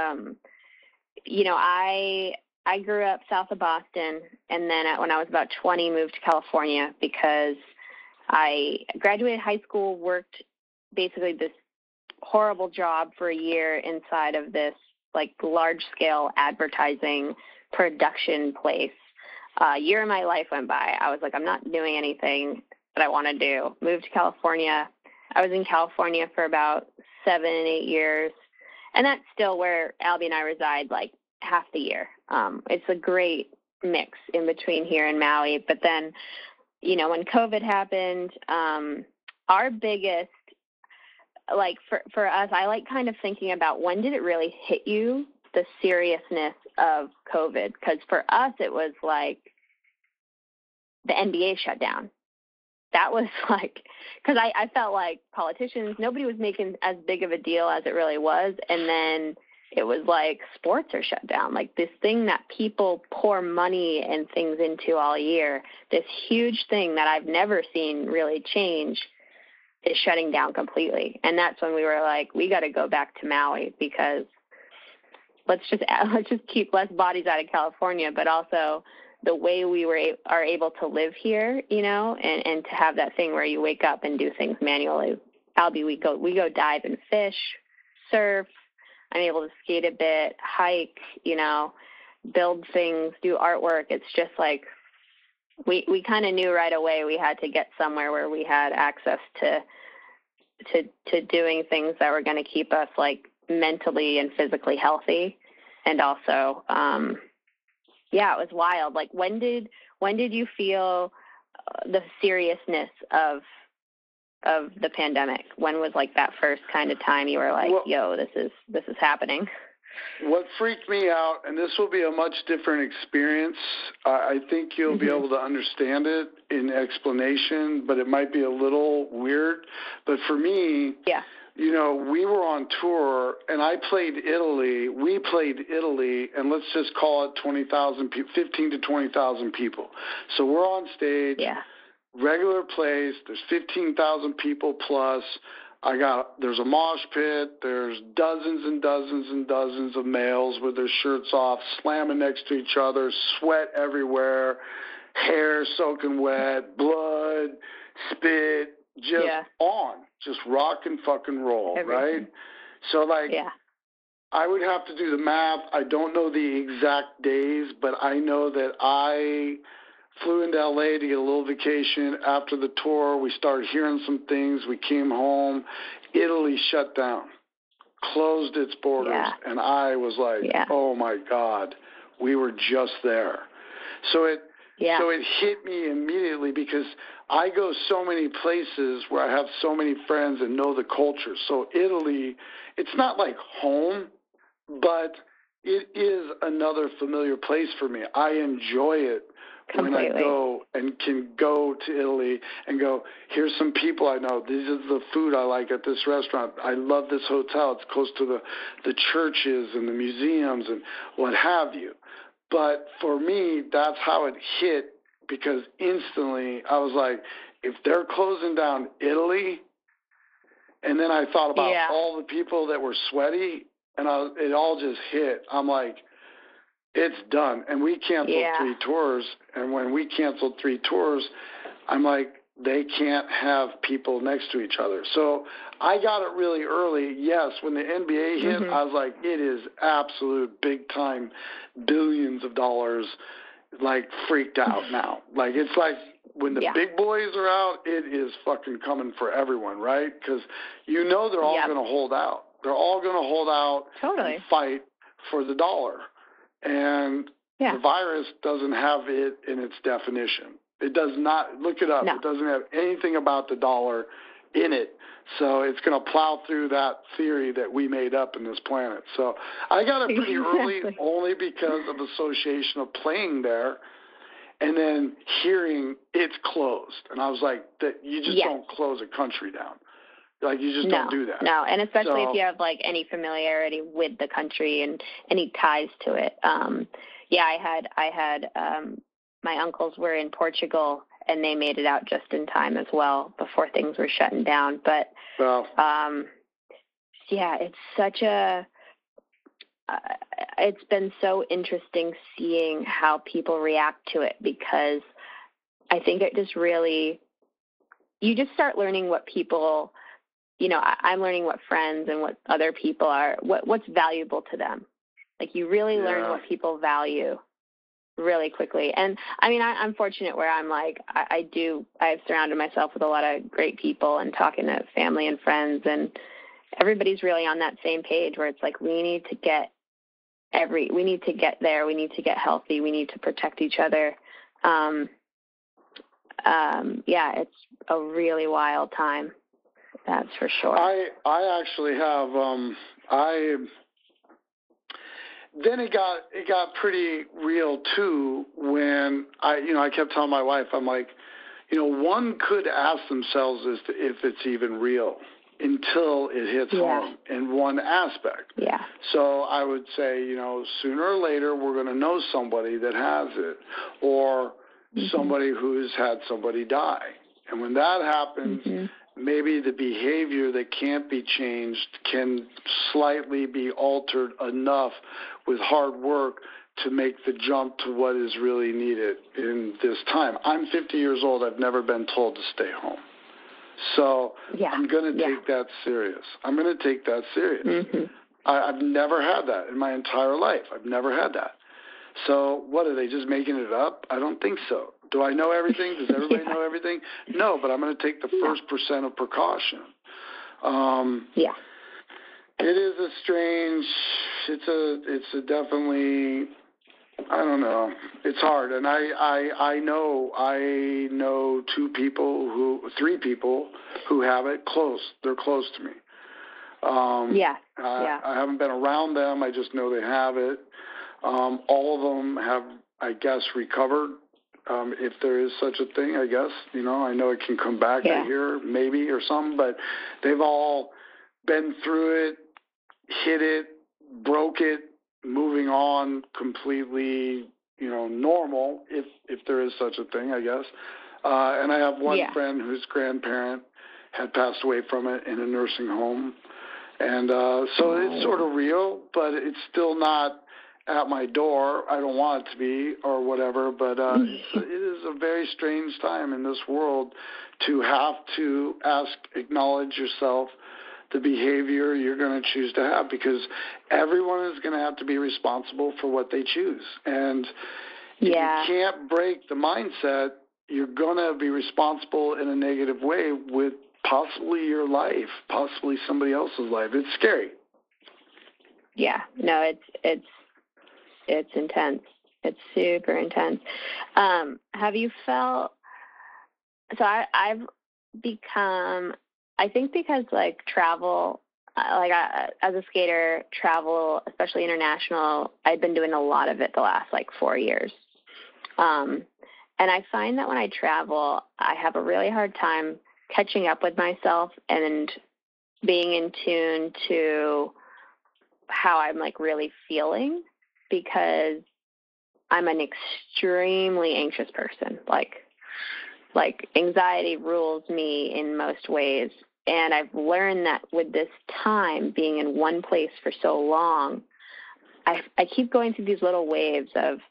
I grew up south of Boston, and then when I was about 20, moved to California because I graduated high school, worked basically this horrible job for a year inside of this like large-scale advertising production place. A year of my life went by. I was like, I'm not doing anything that I want to do. Moved to California. I was in California for about 7 and 8 years. And that's still where Albie and I reside, like, half the year. It's a great mix in between here and Maui. But then, you know, when COVID happened, our biggest, like, for us, I like kind of thinking about when did it really hit you, the seriousness of COVID? Because for us, it was like the NBA shut down. That was like, because I felt like politicians, nobody was making as big of a deal as it really was. And then it was like sports are shut down. Like this thing that people pour money and things into all year, this huge thing that I've never seen really change is shutting down completely. And that's when we were like, we got to go back to Maui because let's just keep less bodies out of California, but also the way we are able to live here, you know, and to have that thing where you wake up and do things manually. Albie, we go dive and fish, surf. I'm able to skate a bit, hike, you know, build things, do artwork. It's just like we kind of knew right away we had to get somewhere where we had access to doing things that were going to keep us like mentally and physically healthy. And also, yeah, it was wild. Like when did you feel the seriousness of the pandemic? When was like that first kind of time you were like, yo, this is happening? What freaked me out, and this will be a much different experience. I think you'll be able to understand it in explanation, but it might be a little weird. But for me, yeah. You know, we were on tour, and I played Italy. We played Italy, and let's just call it 20,000 people, 15 to 20,000 people. So we're on stage, regular place. There's 15,000 people plus. There's a mosh pit. There's dozens and dozens and dozens of males with their shirts off, slamming next to each other, sweat everywhere, hair soaking wet, blood, spit, just rock and fucking roll, right? So, like, I would have to do the math. I don't know the exact days, but I know that I flew into LA to get a little vacation. After the tour, we started hearing some things. We came home. Italy shut down, closed its borders, and I was like, oh, my God, we were just there. So it hit me immediately because I go so many places where I have so many friends and know the culture. So Italy, it's not like home, but it is another familiar place for me. I enjoy it when I go and can go to Italy and go, here's some people I know. This is the food I like at this restaurant. I love this hotel. It's close to the churches and the museums and what have you. But for me, that's how it hit, because instantly I was like, if they're closing down Italy, and then I thought about all the people that were sweaty, and it all just hit. I'm like, it's done. And we canceled 3 tours, and when we canceled 3 tours, I'm like, they can't have people next to each other. So I got it really early. Yes, when the NBA hit, I was like, it is absolute big time, billions of dollars, like freaked out now. Like it's like when the big boys are out, it is fucking coming for everyone, right? Because you know they're all going to hold out. They're all going to hold out and fight for the dollar. And the virus doesn't have it in its definition. It does not. Look it up. No. It doesn't have anything about the dollar in it. So it's going to plow through that theory that we made up in this planet. So I got it pretty early only because of association of playing there and then hearing it's closed. And I was like, that you just don't close a country down. Like, you just don't do that. No, and especially if you have, like, any familiarity with the country and any ties to it. I had my uncles were in Portugal, and they made it out just in time as well before things were shutting down. But, it's such it's been so interesting seeing how people react to it, because I think it just really, you just start learning what people, I'm learning what friends and what other people are, what's valuable to them. Like, you really learn what people value really quickly. And I mean, I'm fortunate where I'm like, I've surrounded myself with a lot of great people and talking to family and friends, and everybody's really on that same page where it's like we need to get there, we need to get healthy, we need to protect each other. It's a really wild time, that's for sure. I actually have then it got pretty real too when I kept telling my wife, I'm like, one could ask themselves as to if it's even real until it hits home in one aspect. Yeah. So I would say, sooner or later we're going to know somebody that has it, or somebody who's had somebody die. And when that happens, maybe the behavior that can't be changed can slightly be altered enough with hard work to make the jump to what is really needed in this time. I'm 50 years old. I've never been told to stay home. So I'm going to take that serious. I've never had that in my entire life. I've never had that. So what, are they just making it up? I don't think so. Do I know everything? Does everybody know everything? No, but I'm going to take the first % of precaution. It is a strange, it's a definitely, I don't know. It's hard. And I know 3 people who have it close. They're close to me. I haven't been around them. I just know they have it. All of them have, I guess, recovered. If there is such a thing, I guess, I know it can come back, I hear, maybe, or something, but they've all been through it, hit it, broke it, moving on completely, normal, if there is such a thing, I guess. And I have one friend whose grandparent had passed away from it in a nursing home. And so it's sort of real, but it's still not at my door. I don't want it to be or whatever, but it is a very strange time in this world to have to acknowledge yourself, the behavior you're going to choose to have, because everyone is going to have to be responsible for what they choose. And if you can't break the mindset, you're going to be responsible in a negative way with possibly your life, possibly somebody else's life. It's scary. Yeah, no, it's intense. It's super intense. Have you felt, so I've become, I think because travel, as a skater, travel, especially international, I've been doing a lot of it the last 4 years. And I find that when I travel, I have a really hard time catching up with myself and being in tune to how I'm really feeling, because I'm an extremely anxious person. Like anxiety rules me in most ways. And I've learned that with this time being in one place for so long, I keep going through these little waves of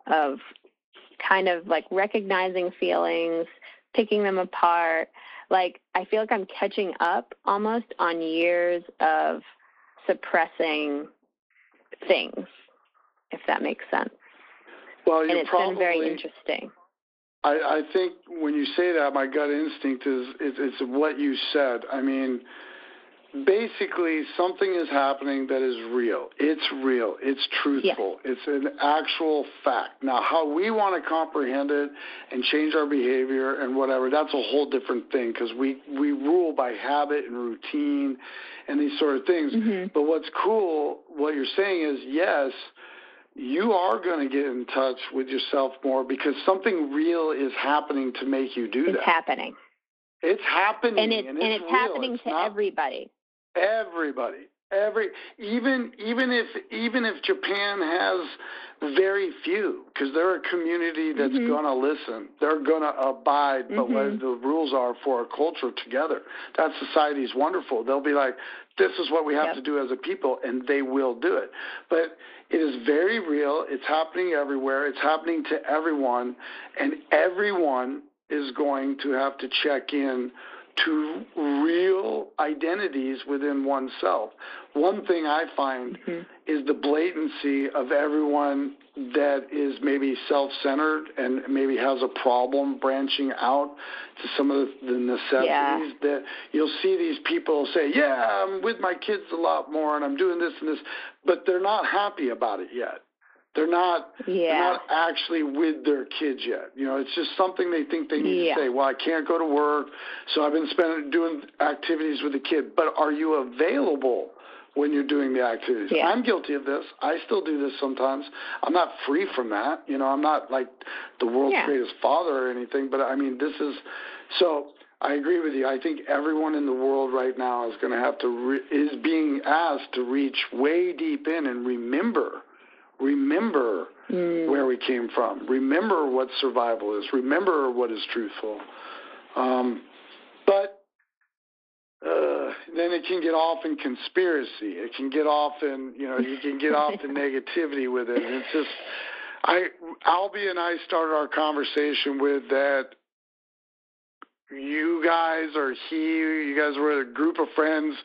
kind of recognizing feelings, picking them apart. I feel like I'm catching up almost on years of suppressing things, if that makes sense. Well, and it's been very interesting. I think when you say that, my gut instinct is what you said. I mean, basically, something is happening that is real. It's real. It's truthful. Yes. It's an actual fact. Now, how we want to comprehend it and change our behavior and whatever, that's a whole different thing, because we rule by habit and routine and these sort of things. Mm-hmm. But what's cool, what you're saying is, yes, you are going to get in touch with yourself more, because something real is happening to make you do that. It's happening. It's happening. And it's happening to everybody. Everybody. Even if Japan has very few, because they're a community that's mm-hmm. going to listen. They're going to abide by mm-hmm. what the rules are for a culture together. That society is wonderful. They'll be like, this is what we have yep. to do as a people, and they will do it. But it is very real. It's happening everywhere. It's happening to everyone, and everyone is going to have to check in to real identities within oneself. One thing I find is the blatancy of everyone that is maybe self-centered and maybe has a problem branching out to some of the necessities that you'll see these people say, yeah, I'm with my kids a lot more and I'm doing this and this, but they're not happy about it yet. They're not actually with their kids yet. You know, it's just something they think they need to say. Well, I can't go to work, so I've been doing activities with the kid. But are you available when you're doing the activities? Yeah. I'm guilty of this. I still do this sometimes. I'm not free from that. You know, I'm not like the world's greatest father or anything. But, I mean, this is – so I agree with you. I think everyone in the world right now is going to have to is being asked to reach way deep in and remember where we came from. Remember what survival is. Remember what is truthful. But then it can get off in conspiracy. It can get off in, you can get off the negativity with it. And it's just, Albie and I started our conversation with that you guys were a group of friends,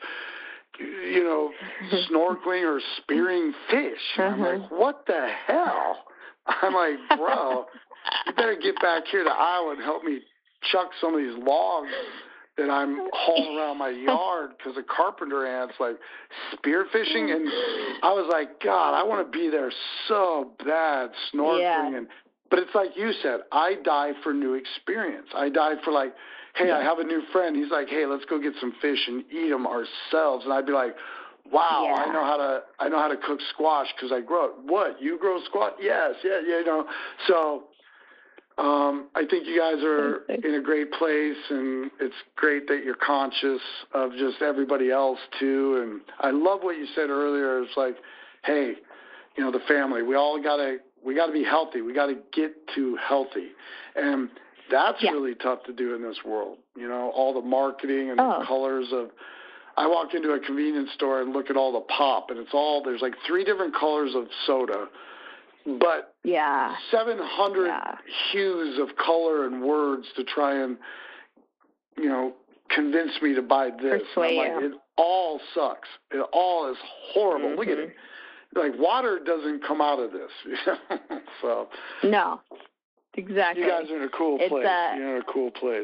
snorkeling or spearing fish. I'm like, what the hell? I'm like, bro, you better get back here to Iowa and help me chuck some of these logs that I'm hauling around my yard because of carpenter ants, like spearfishing. And I was like, God, I want to be there so bad snorkeling. Yeah. But it's like you said, I die for new experience. I die for like, hey, I have a new friend. He's like, hey, let's go get some fish and eat them ourselves. And I'd be like, wow, I know how to cook squash because I grow it. What? You grow squash? Yes, yeah. So I think you guys are in a great place, and it's great that you're conscious of just everybody else too. And I love what you said earlier. It's like, hey, the family. We got to be healthy. We got to get to healthy, and that's really tough to do in this world. All the marketing and the colors of. I walk into a convenience store and look at all the pop, and there's like 3 different colors of soda, but 700 hues of color and words to try and, convince me to buy this. Persuade I'm like, it all sucks. It all is horrible. Mm-hmm. Look at it. Like, water doesn't come out of this. So. No. Exactly. You guys are in a cool place. You're in a cool place.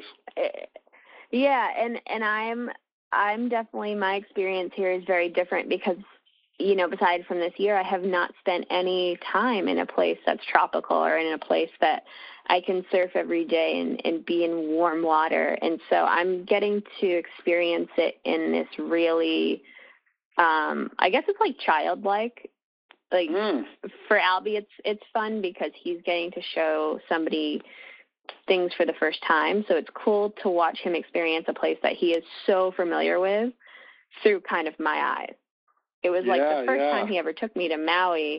Yeah, and I'm definitely, my experience here is very different because, beside from this year, I have not spent any time in a place that's tropical or in a place that I can surf every day and be in warm water. And so I'm getting to experience it in this really, I guess it's like childlike. Like for Albie, it's fun because he's getting to show somebody things for the first time. So it's cool to watch him experience a place that he is so familiar with through kind of my eyes. It was like the first time he ever took me to Maui.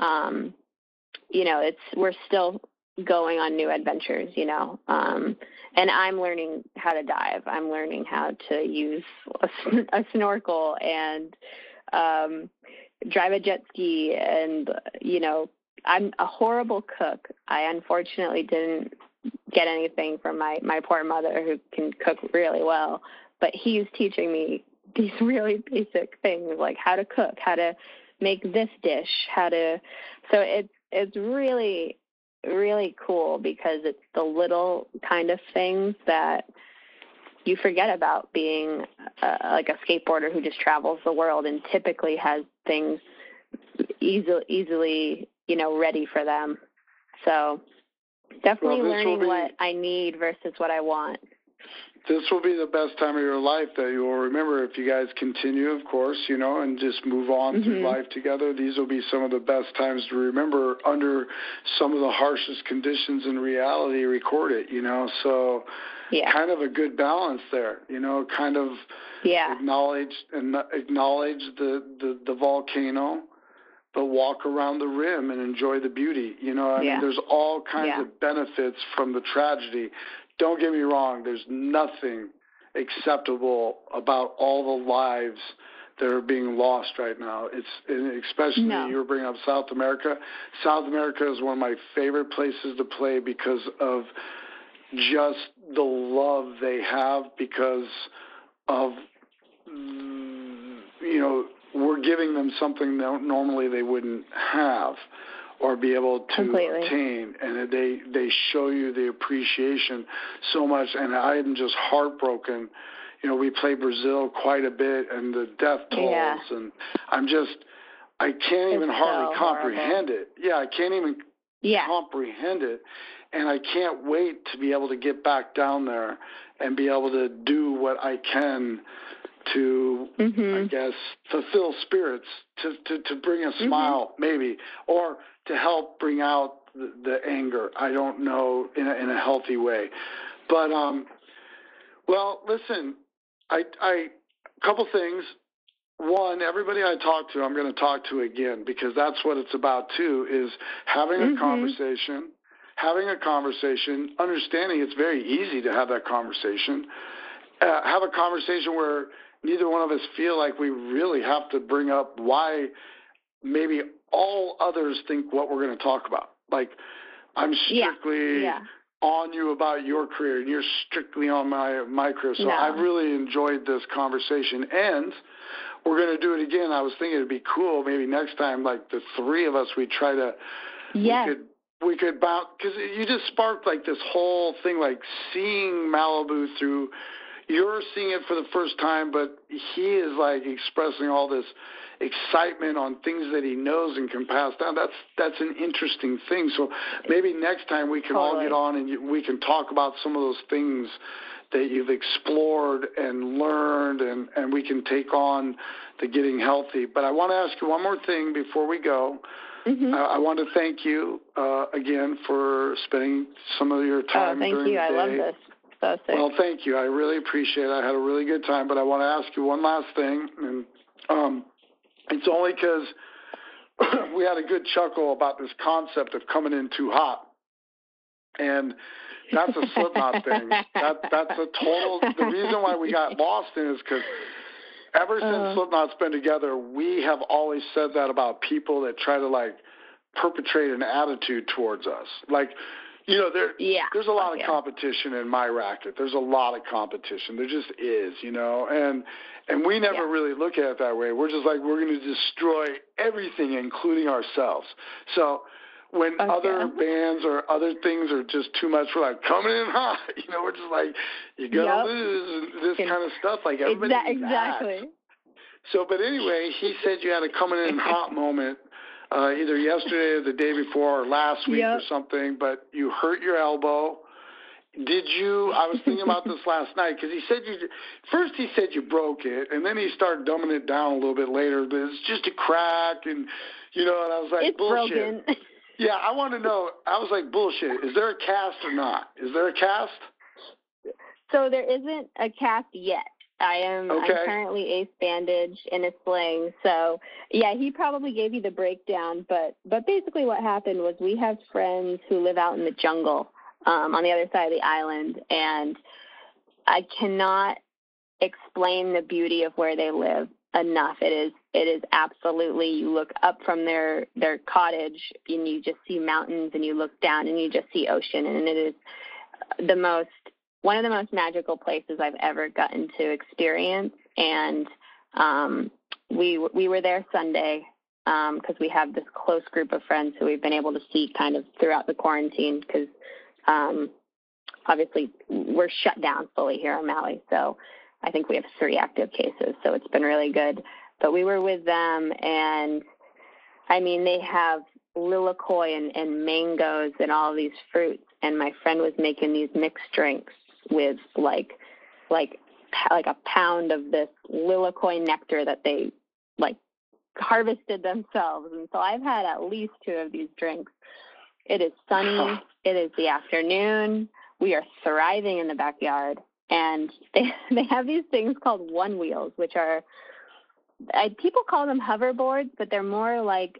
We're still going on new adventures, and I'm learning how to dive. I'm learning how to use a snorkel and drive a jet ski. And, I'm a horrible cook. I unfortunately didn't get anything from my poor mother who can cook really well, but he's teaching me these really basic things like how to cook, how to make this dish, so it's really, really cool because it's the little kind of things that you forget about being like a skateboarder who just travels the world and typically has things easily, ready for them. So definitely learning what I need versus what I want. This will be the best time of your life that you will remember if you guys continue, of course, and just move on through life together. These will be some of the best times to remember under some of the harshest conditions in reality. Record it, So kind of a good balance there, kind of acknowledge the volcano, but walk around the rim and enjoy the beauty. I mean, there's all kinds of benefits from the tragedy. Don't get me wrong. There's nothing acceptable about all the lives that are being lost right now. Especially you were bringing up South America. South America is one of my favorite places to play because of just the love they have because of, we're giving them something that normally they wouldn't have or be able to obtain, and they show you the appreciation so much, and I'm just heartbroken. We play Brazil quite a bit, and the death tolls, and I can't even hardly comprehend it. Yeah, I can't even comprehend it, and I can't wait to be able to get back down there and be able to do what I can to, I guess, fulfill spirits, to bring a smile, maybe, or to help bring out the anger. I don't know, in a healthy way. But, well, listen, a couple things. One, everybody I talk to, I'm going to talk to again, because that's what it's about too, is having a conversation, understanding it's very easy to have that conversation, have a conversation where neither one of us feel like we really have to bring up why maybe all others think what we're going to talk about. Like, I'm strictly on you about your career, and you're strictly on my career. So I've really enjoyed this conversation, and we're going to do it again. I was thinking it'd be cool maybe next time, like the three of us, we try to, we could bounce, because you just sparked like this whole thing, like seeing Malibu through, you're seeing it for the first time, but he is like expressing all this excitement on things that he knows and can pass down. That's an interesting thing. So maybe next time we can all get on and we can talk about some of those things that you've explored and learned, and we can take on the getting healthy. But I want to ask you one more thing before we go. I want to thank you again for spending some of your time during the day. Thank you. I love this. So sick. Well, thank you. I really appreciate it. I had a really good time, but I want to ask you one last thing, and it's only because we had a good chuckle about this concept of coming in too hot, and that's a Slipknot thing. That's a total. The reason why we got lost in is because ever since Slipknot's been together, we have always said that about people that try to like perpetrate an attitude towards us, like. There's a lot of competition in my racket. There's a lot of competition. There just is, and we never really look at it that way. We're just like, we're going to destroy everything, including ourselves. So when other bands or other things are just too much, we're like, coming in hot. We're just like, you're going to lose, and this kind of stuff. Like, everybody exactly. So, but anyway, he said you had a coming in hot moment. Either yesterday or the day before or last week or something, but you hurt your elbow. Did you, I was thinking about this last night, because he said you broke it, and then he started dumbing it down a little bit later, but it's just a crack, and and I was like, it's bullshit. Broken. Yeah, I want to know, I was like, bullshit, is there a cast or not? Is there a cast? So there isn't a cast yet. I'm currently ace bandaged in a sling. So, he probably gave you the breakdown. But basically what happened was we have friends who live out in the jungle on the other side of the island. And I cannot explain the beauty of where they live enough. It is absolutely, you look up from their cottage and you just see mountains, and you look down and you just see ocean. And it is one of the most magical places I've ever gotten to experience. And we were there Sunday because we have this close group of friends who we've been able to see kind of throughout the quarantine, because obviously we're shut down fully here on Maui. So I think we have 3 active cases. So it's been really good. But we were with them, and I mean, they have lilikoi and mangoes and all these fruits. And my friend was making these mixed drinks with like a pound of this lilikoi nectar that they like harvested themselves. And so I've had at least 2 of these drinks. It is sunny. It is the afternoon. We are thriving in the backyard, and they have these things called one wheels, which are people call them hoverboards, but they're more like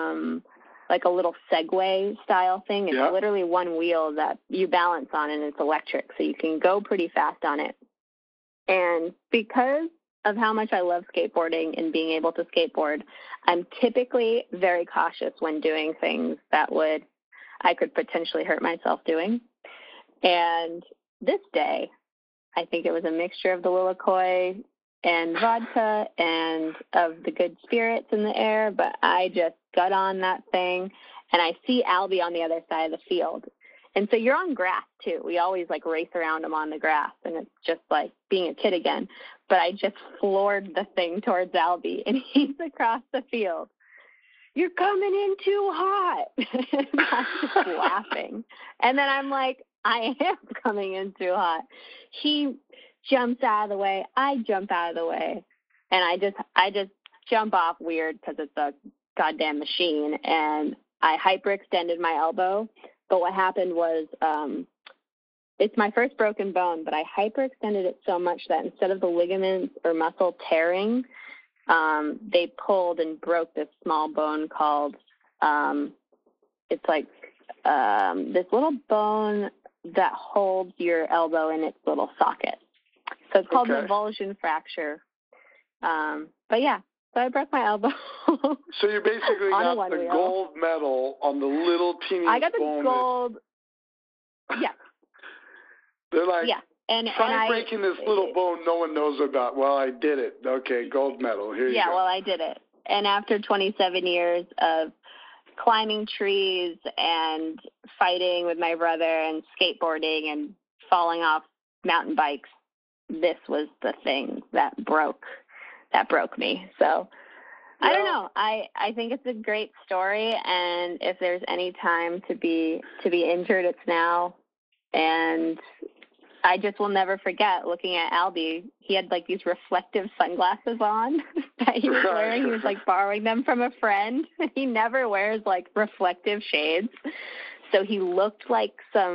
a little Segway style thing. It's literally one wheel that you balance on, and it's electric, so you can go pretty fast on it. And because of how much I love skateboarding and being able to skateboard, I'm typically very cautious when doing things that I could potentially hurt myself doing. And this day, I think it was a mixture of the Lilikoi and vodka and of the good spirits in the air, but I just got on that thing, and I see Albie on the other side of the field. And so you're on grass, too. We always, like, race around him on the grass, and it's just like being a kid again. But I just floored the thing towards Albie, and he's across the field. You're coming in too hot. And I'm just laughing. And then I'm like, I am coming in too hot. He jumps out of the way. I jump out of the way. And I just jump off weird because it's a goddamn machine. And I hyperextended my elbow. But what happened was, it's my first broken bone, but I hyperextended it so much that instead of the ligaments or muscle tearing, they pulled and broke this small bone called, it's like this little bone that holds your elbow in its little socket. So it's called an avulsion fracture. But yeah, so I broke my elbow. So you basically got the gold medal on the little teeny bone. I got the gold. Yeah. They're like, yeah. Try breaking this little bone no one knows about. Well, I did it. Okay, gold medal. Here you go. Yeah, well, I did it. And after 27 years of climbing trees and fighting with my brother and skateboarding and falling off mountain bikes, this was the thing that broke me. So I don't know. I think it's a great story, and if there's any time to be injured, it's now. And I just will never forget looking at Albie. He had like these reflective sunglasses on that he was wearing. He was like borrowing them from a friend. He never wears like reflective shades. So he looked like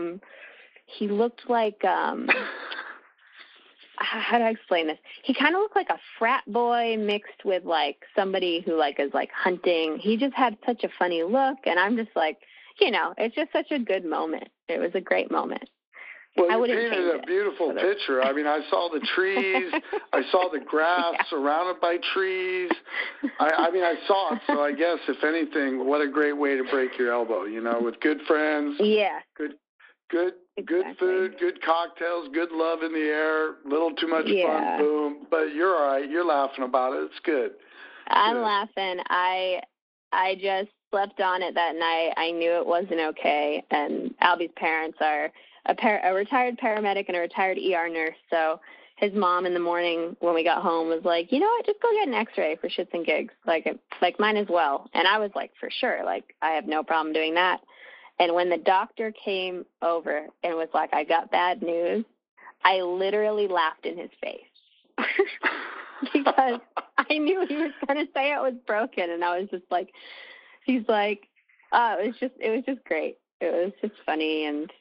how do I explain this? He kind of looked like a frat boy mixed with like somebody who like is like hunting. He just had such a funny look. And I'm just like, it's just such a good moment. It was a great moment. Well, you painted a beautiful picture. I mean, I saw the trees. I saw the grass surrounded by trees. I saw it. So I guess, if anything, what a great way to break your elbow, with good friends. Yeah. Good food, good cocktails, good love in the air, little too much fun, boom. But you're all right. You're laughing about it. It's good. I'm laughing. I just slept on it that night. I knew it wasn't okay. And Albie's parents are a retired paramedic and a retired ER nurse. So his mom in the morning when we got home was like, you know what, just go get an x-ray for shits and gigs. Like mine as well. And I was like, for sure. Like, I have no problem doing that. And when the doctor came over and was like, I got bad news, I literally laughed in his face because I knew he was going to say it was broken. And I was just like, he's like, it was just great. It was just funny. And,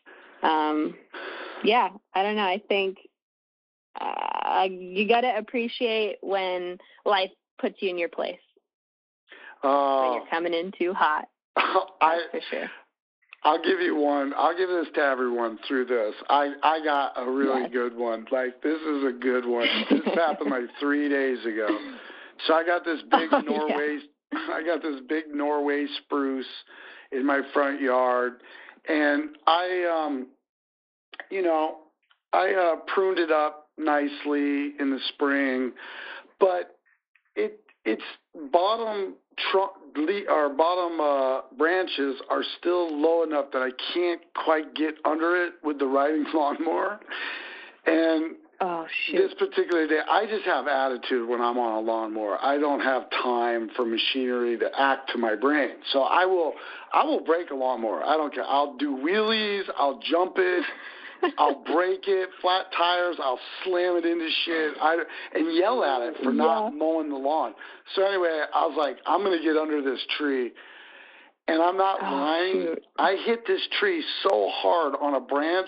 I don't know. I think you got to appreciate when life puts you in your place. When you're coming in too hot. For sure. I'll give you one. I'll give this to everyone through this. I got a really good one. Like, this is a good one. This happened like 3 days ago. So I got this big I got this big Norway spruce in my front yard, and I pruned it up nicely in the spring, but its bottom branches are still low enough that I can't quite get under it with the riding lawnmower. And this particular day, I just have attitude when I'm on a lawnmower. I don't have time for machinery to act to my brain. So I will break a lawnmower. I don't care. I'll do wheelies. I'll jump it. I'll break it, flat tires, I'll slam it into shit, and yell at it for not mowing the lawn. So anyway, I was like, I'm going to get under this tree. And I'm not lying. Shoot. I hit this tree so hard on a branch,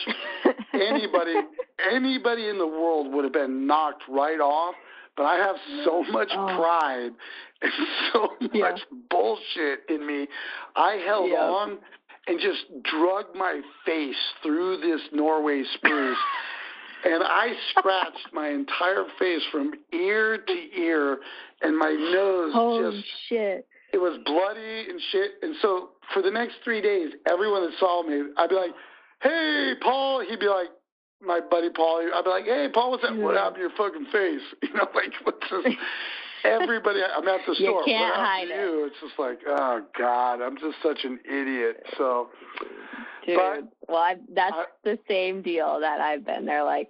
anybody in the world would have been knocked right off. But I have so much pride and so much bullshit in me. I held on and just drug my face through this Norway spruce, and I scratched my entire face from ear to ear, and my nose shit. It was bloody and shit. And so for the next 3 days, everyone that saw me, I'd be like, hey, Paul. He'd be like, my buddy Paul. I'd be like, hey, Paul, what's that? What happened to your fucking face? You know, like, what's this? Everybody, I'm at the store. You can't what hide happened to you? It's just like, oh, God, I'm just such an idiot. So, dude, that's the same deal that I've been.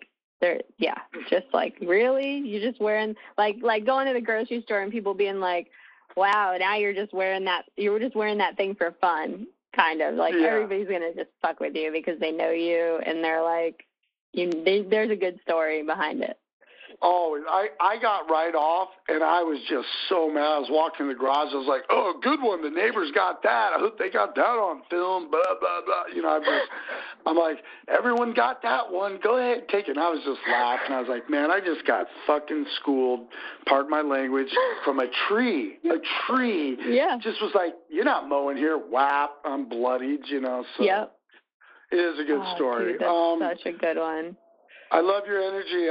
Just like, really? You're just wearing, like going to the grocery store and people being like, wow, now you were just wearing that thing for fun, kind of. Like, everybody's going to just fuck with you because they know you and they're like, there's a good story behind it. Always. I got right off, and I was just so mad. I was walking in the garage. I was like, oh, good one. The neighbors got that. I hope they got that on film, blah, blah, blah. You know, I'm like, everyone got that one. Go ahead, take it. And I was just laughing. I was like, man, I just got fucking schooled, pardon my language, from a tree. A tree. Yeah. Just was like, you're not mowing here. Whap, I'm bloodied, you know. So yep. It is a good story. Dude, that's such a good one. I love your energy.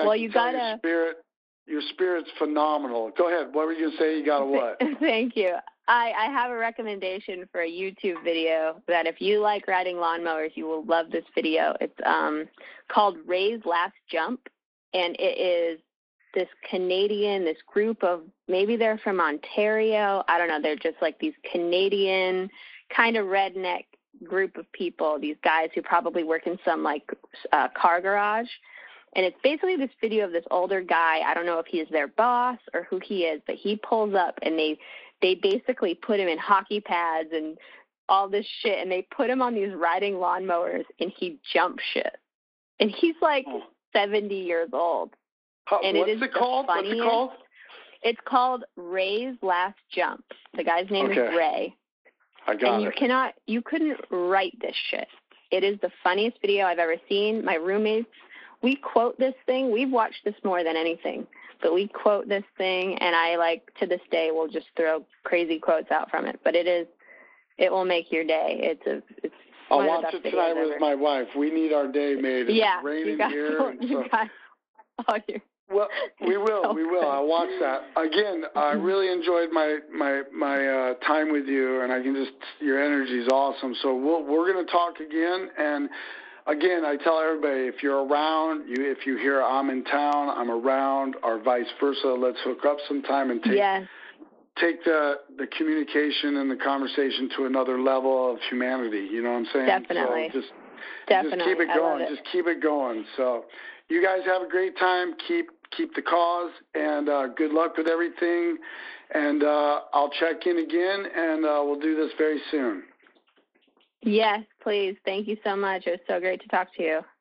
Your spirit's phenomenal. Go ahead. What were you going to say? You got a what? Thank you. I have a recommendation for a YouTube video that if you like riding lawnmowers, you will love this video. It's called Ray's Last Jump, and it is this group of, maybe they're from Ontario. I don't know. They're just like these Canadian kind of redneck group of people, these guys who probably work in some like car garage. And it's basically this video of this older guy. I don't know if he is their boss or who he is, but he pulls up and they basically put him in hockey pads and all this shit. And they put him on these riding lawnmowers and he jumps shit. And he's like 70 years old. And what's it called? It's called Ray's Last Jump. The guy's name is Ray. I got it. And you couldn't write this shit. It is the funniest video I've ever seen. My roommates, we quote this thing. We've watched this more than anything, but we quote this thing, and I, like, to this day will just throw crazy quotes out from it. But it will make your day. I'll watch it tonight with my wife. We need our day made. It's raining here. Well, we will. I'll watch that. Again, I really enjoyed my time with you, and your energy is awesome. So we're going to talk again. And again, I tell everybody, if you're around, if you hear I'm in town, I'm around, or vice versa, let's hook up sometime and take the communication and the conversation to another level of humanity. You know what I'm saying? Definitely. So just keep it going. Just keep it going. So you guys have a great time. Keep the cause, and good luck with everything. And I'll check in again, and we'll do this very soon. Yes, please. Thank you so much. It was so great to talk to you.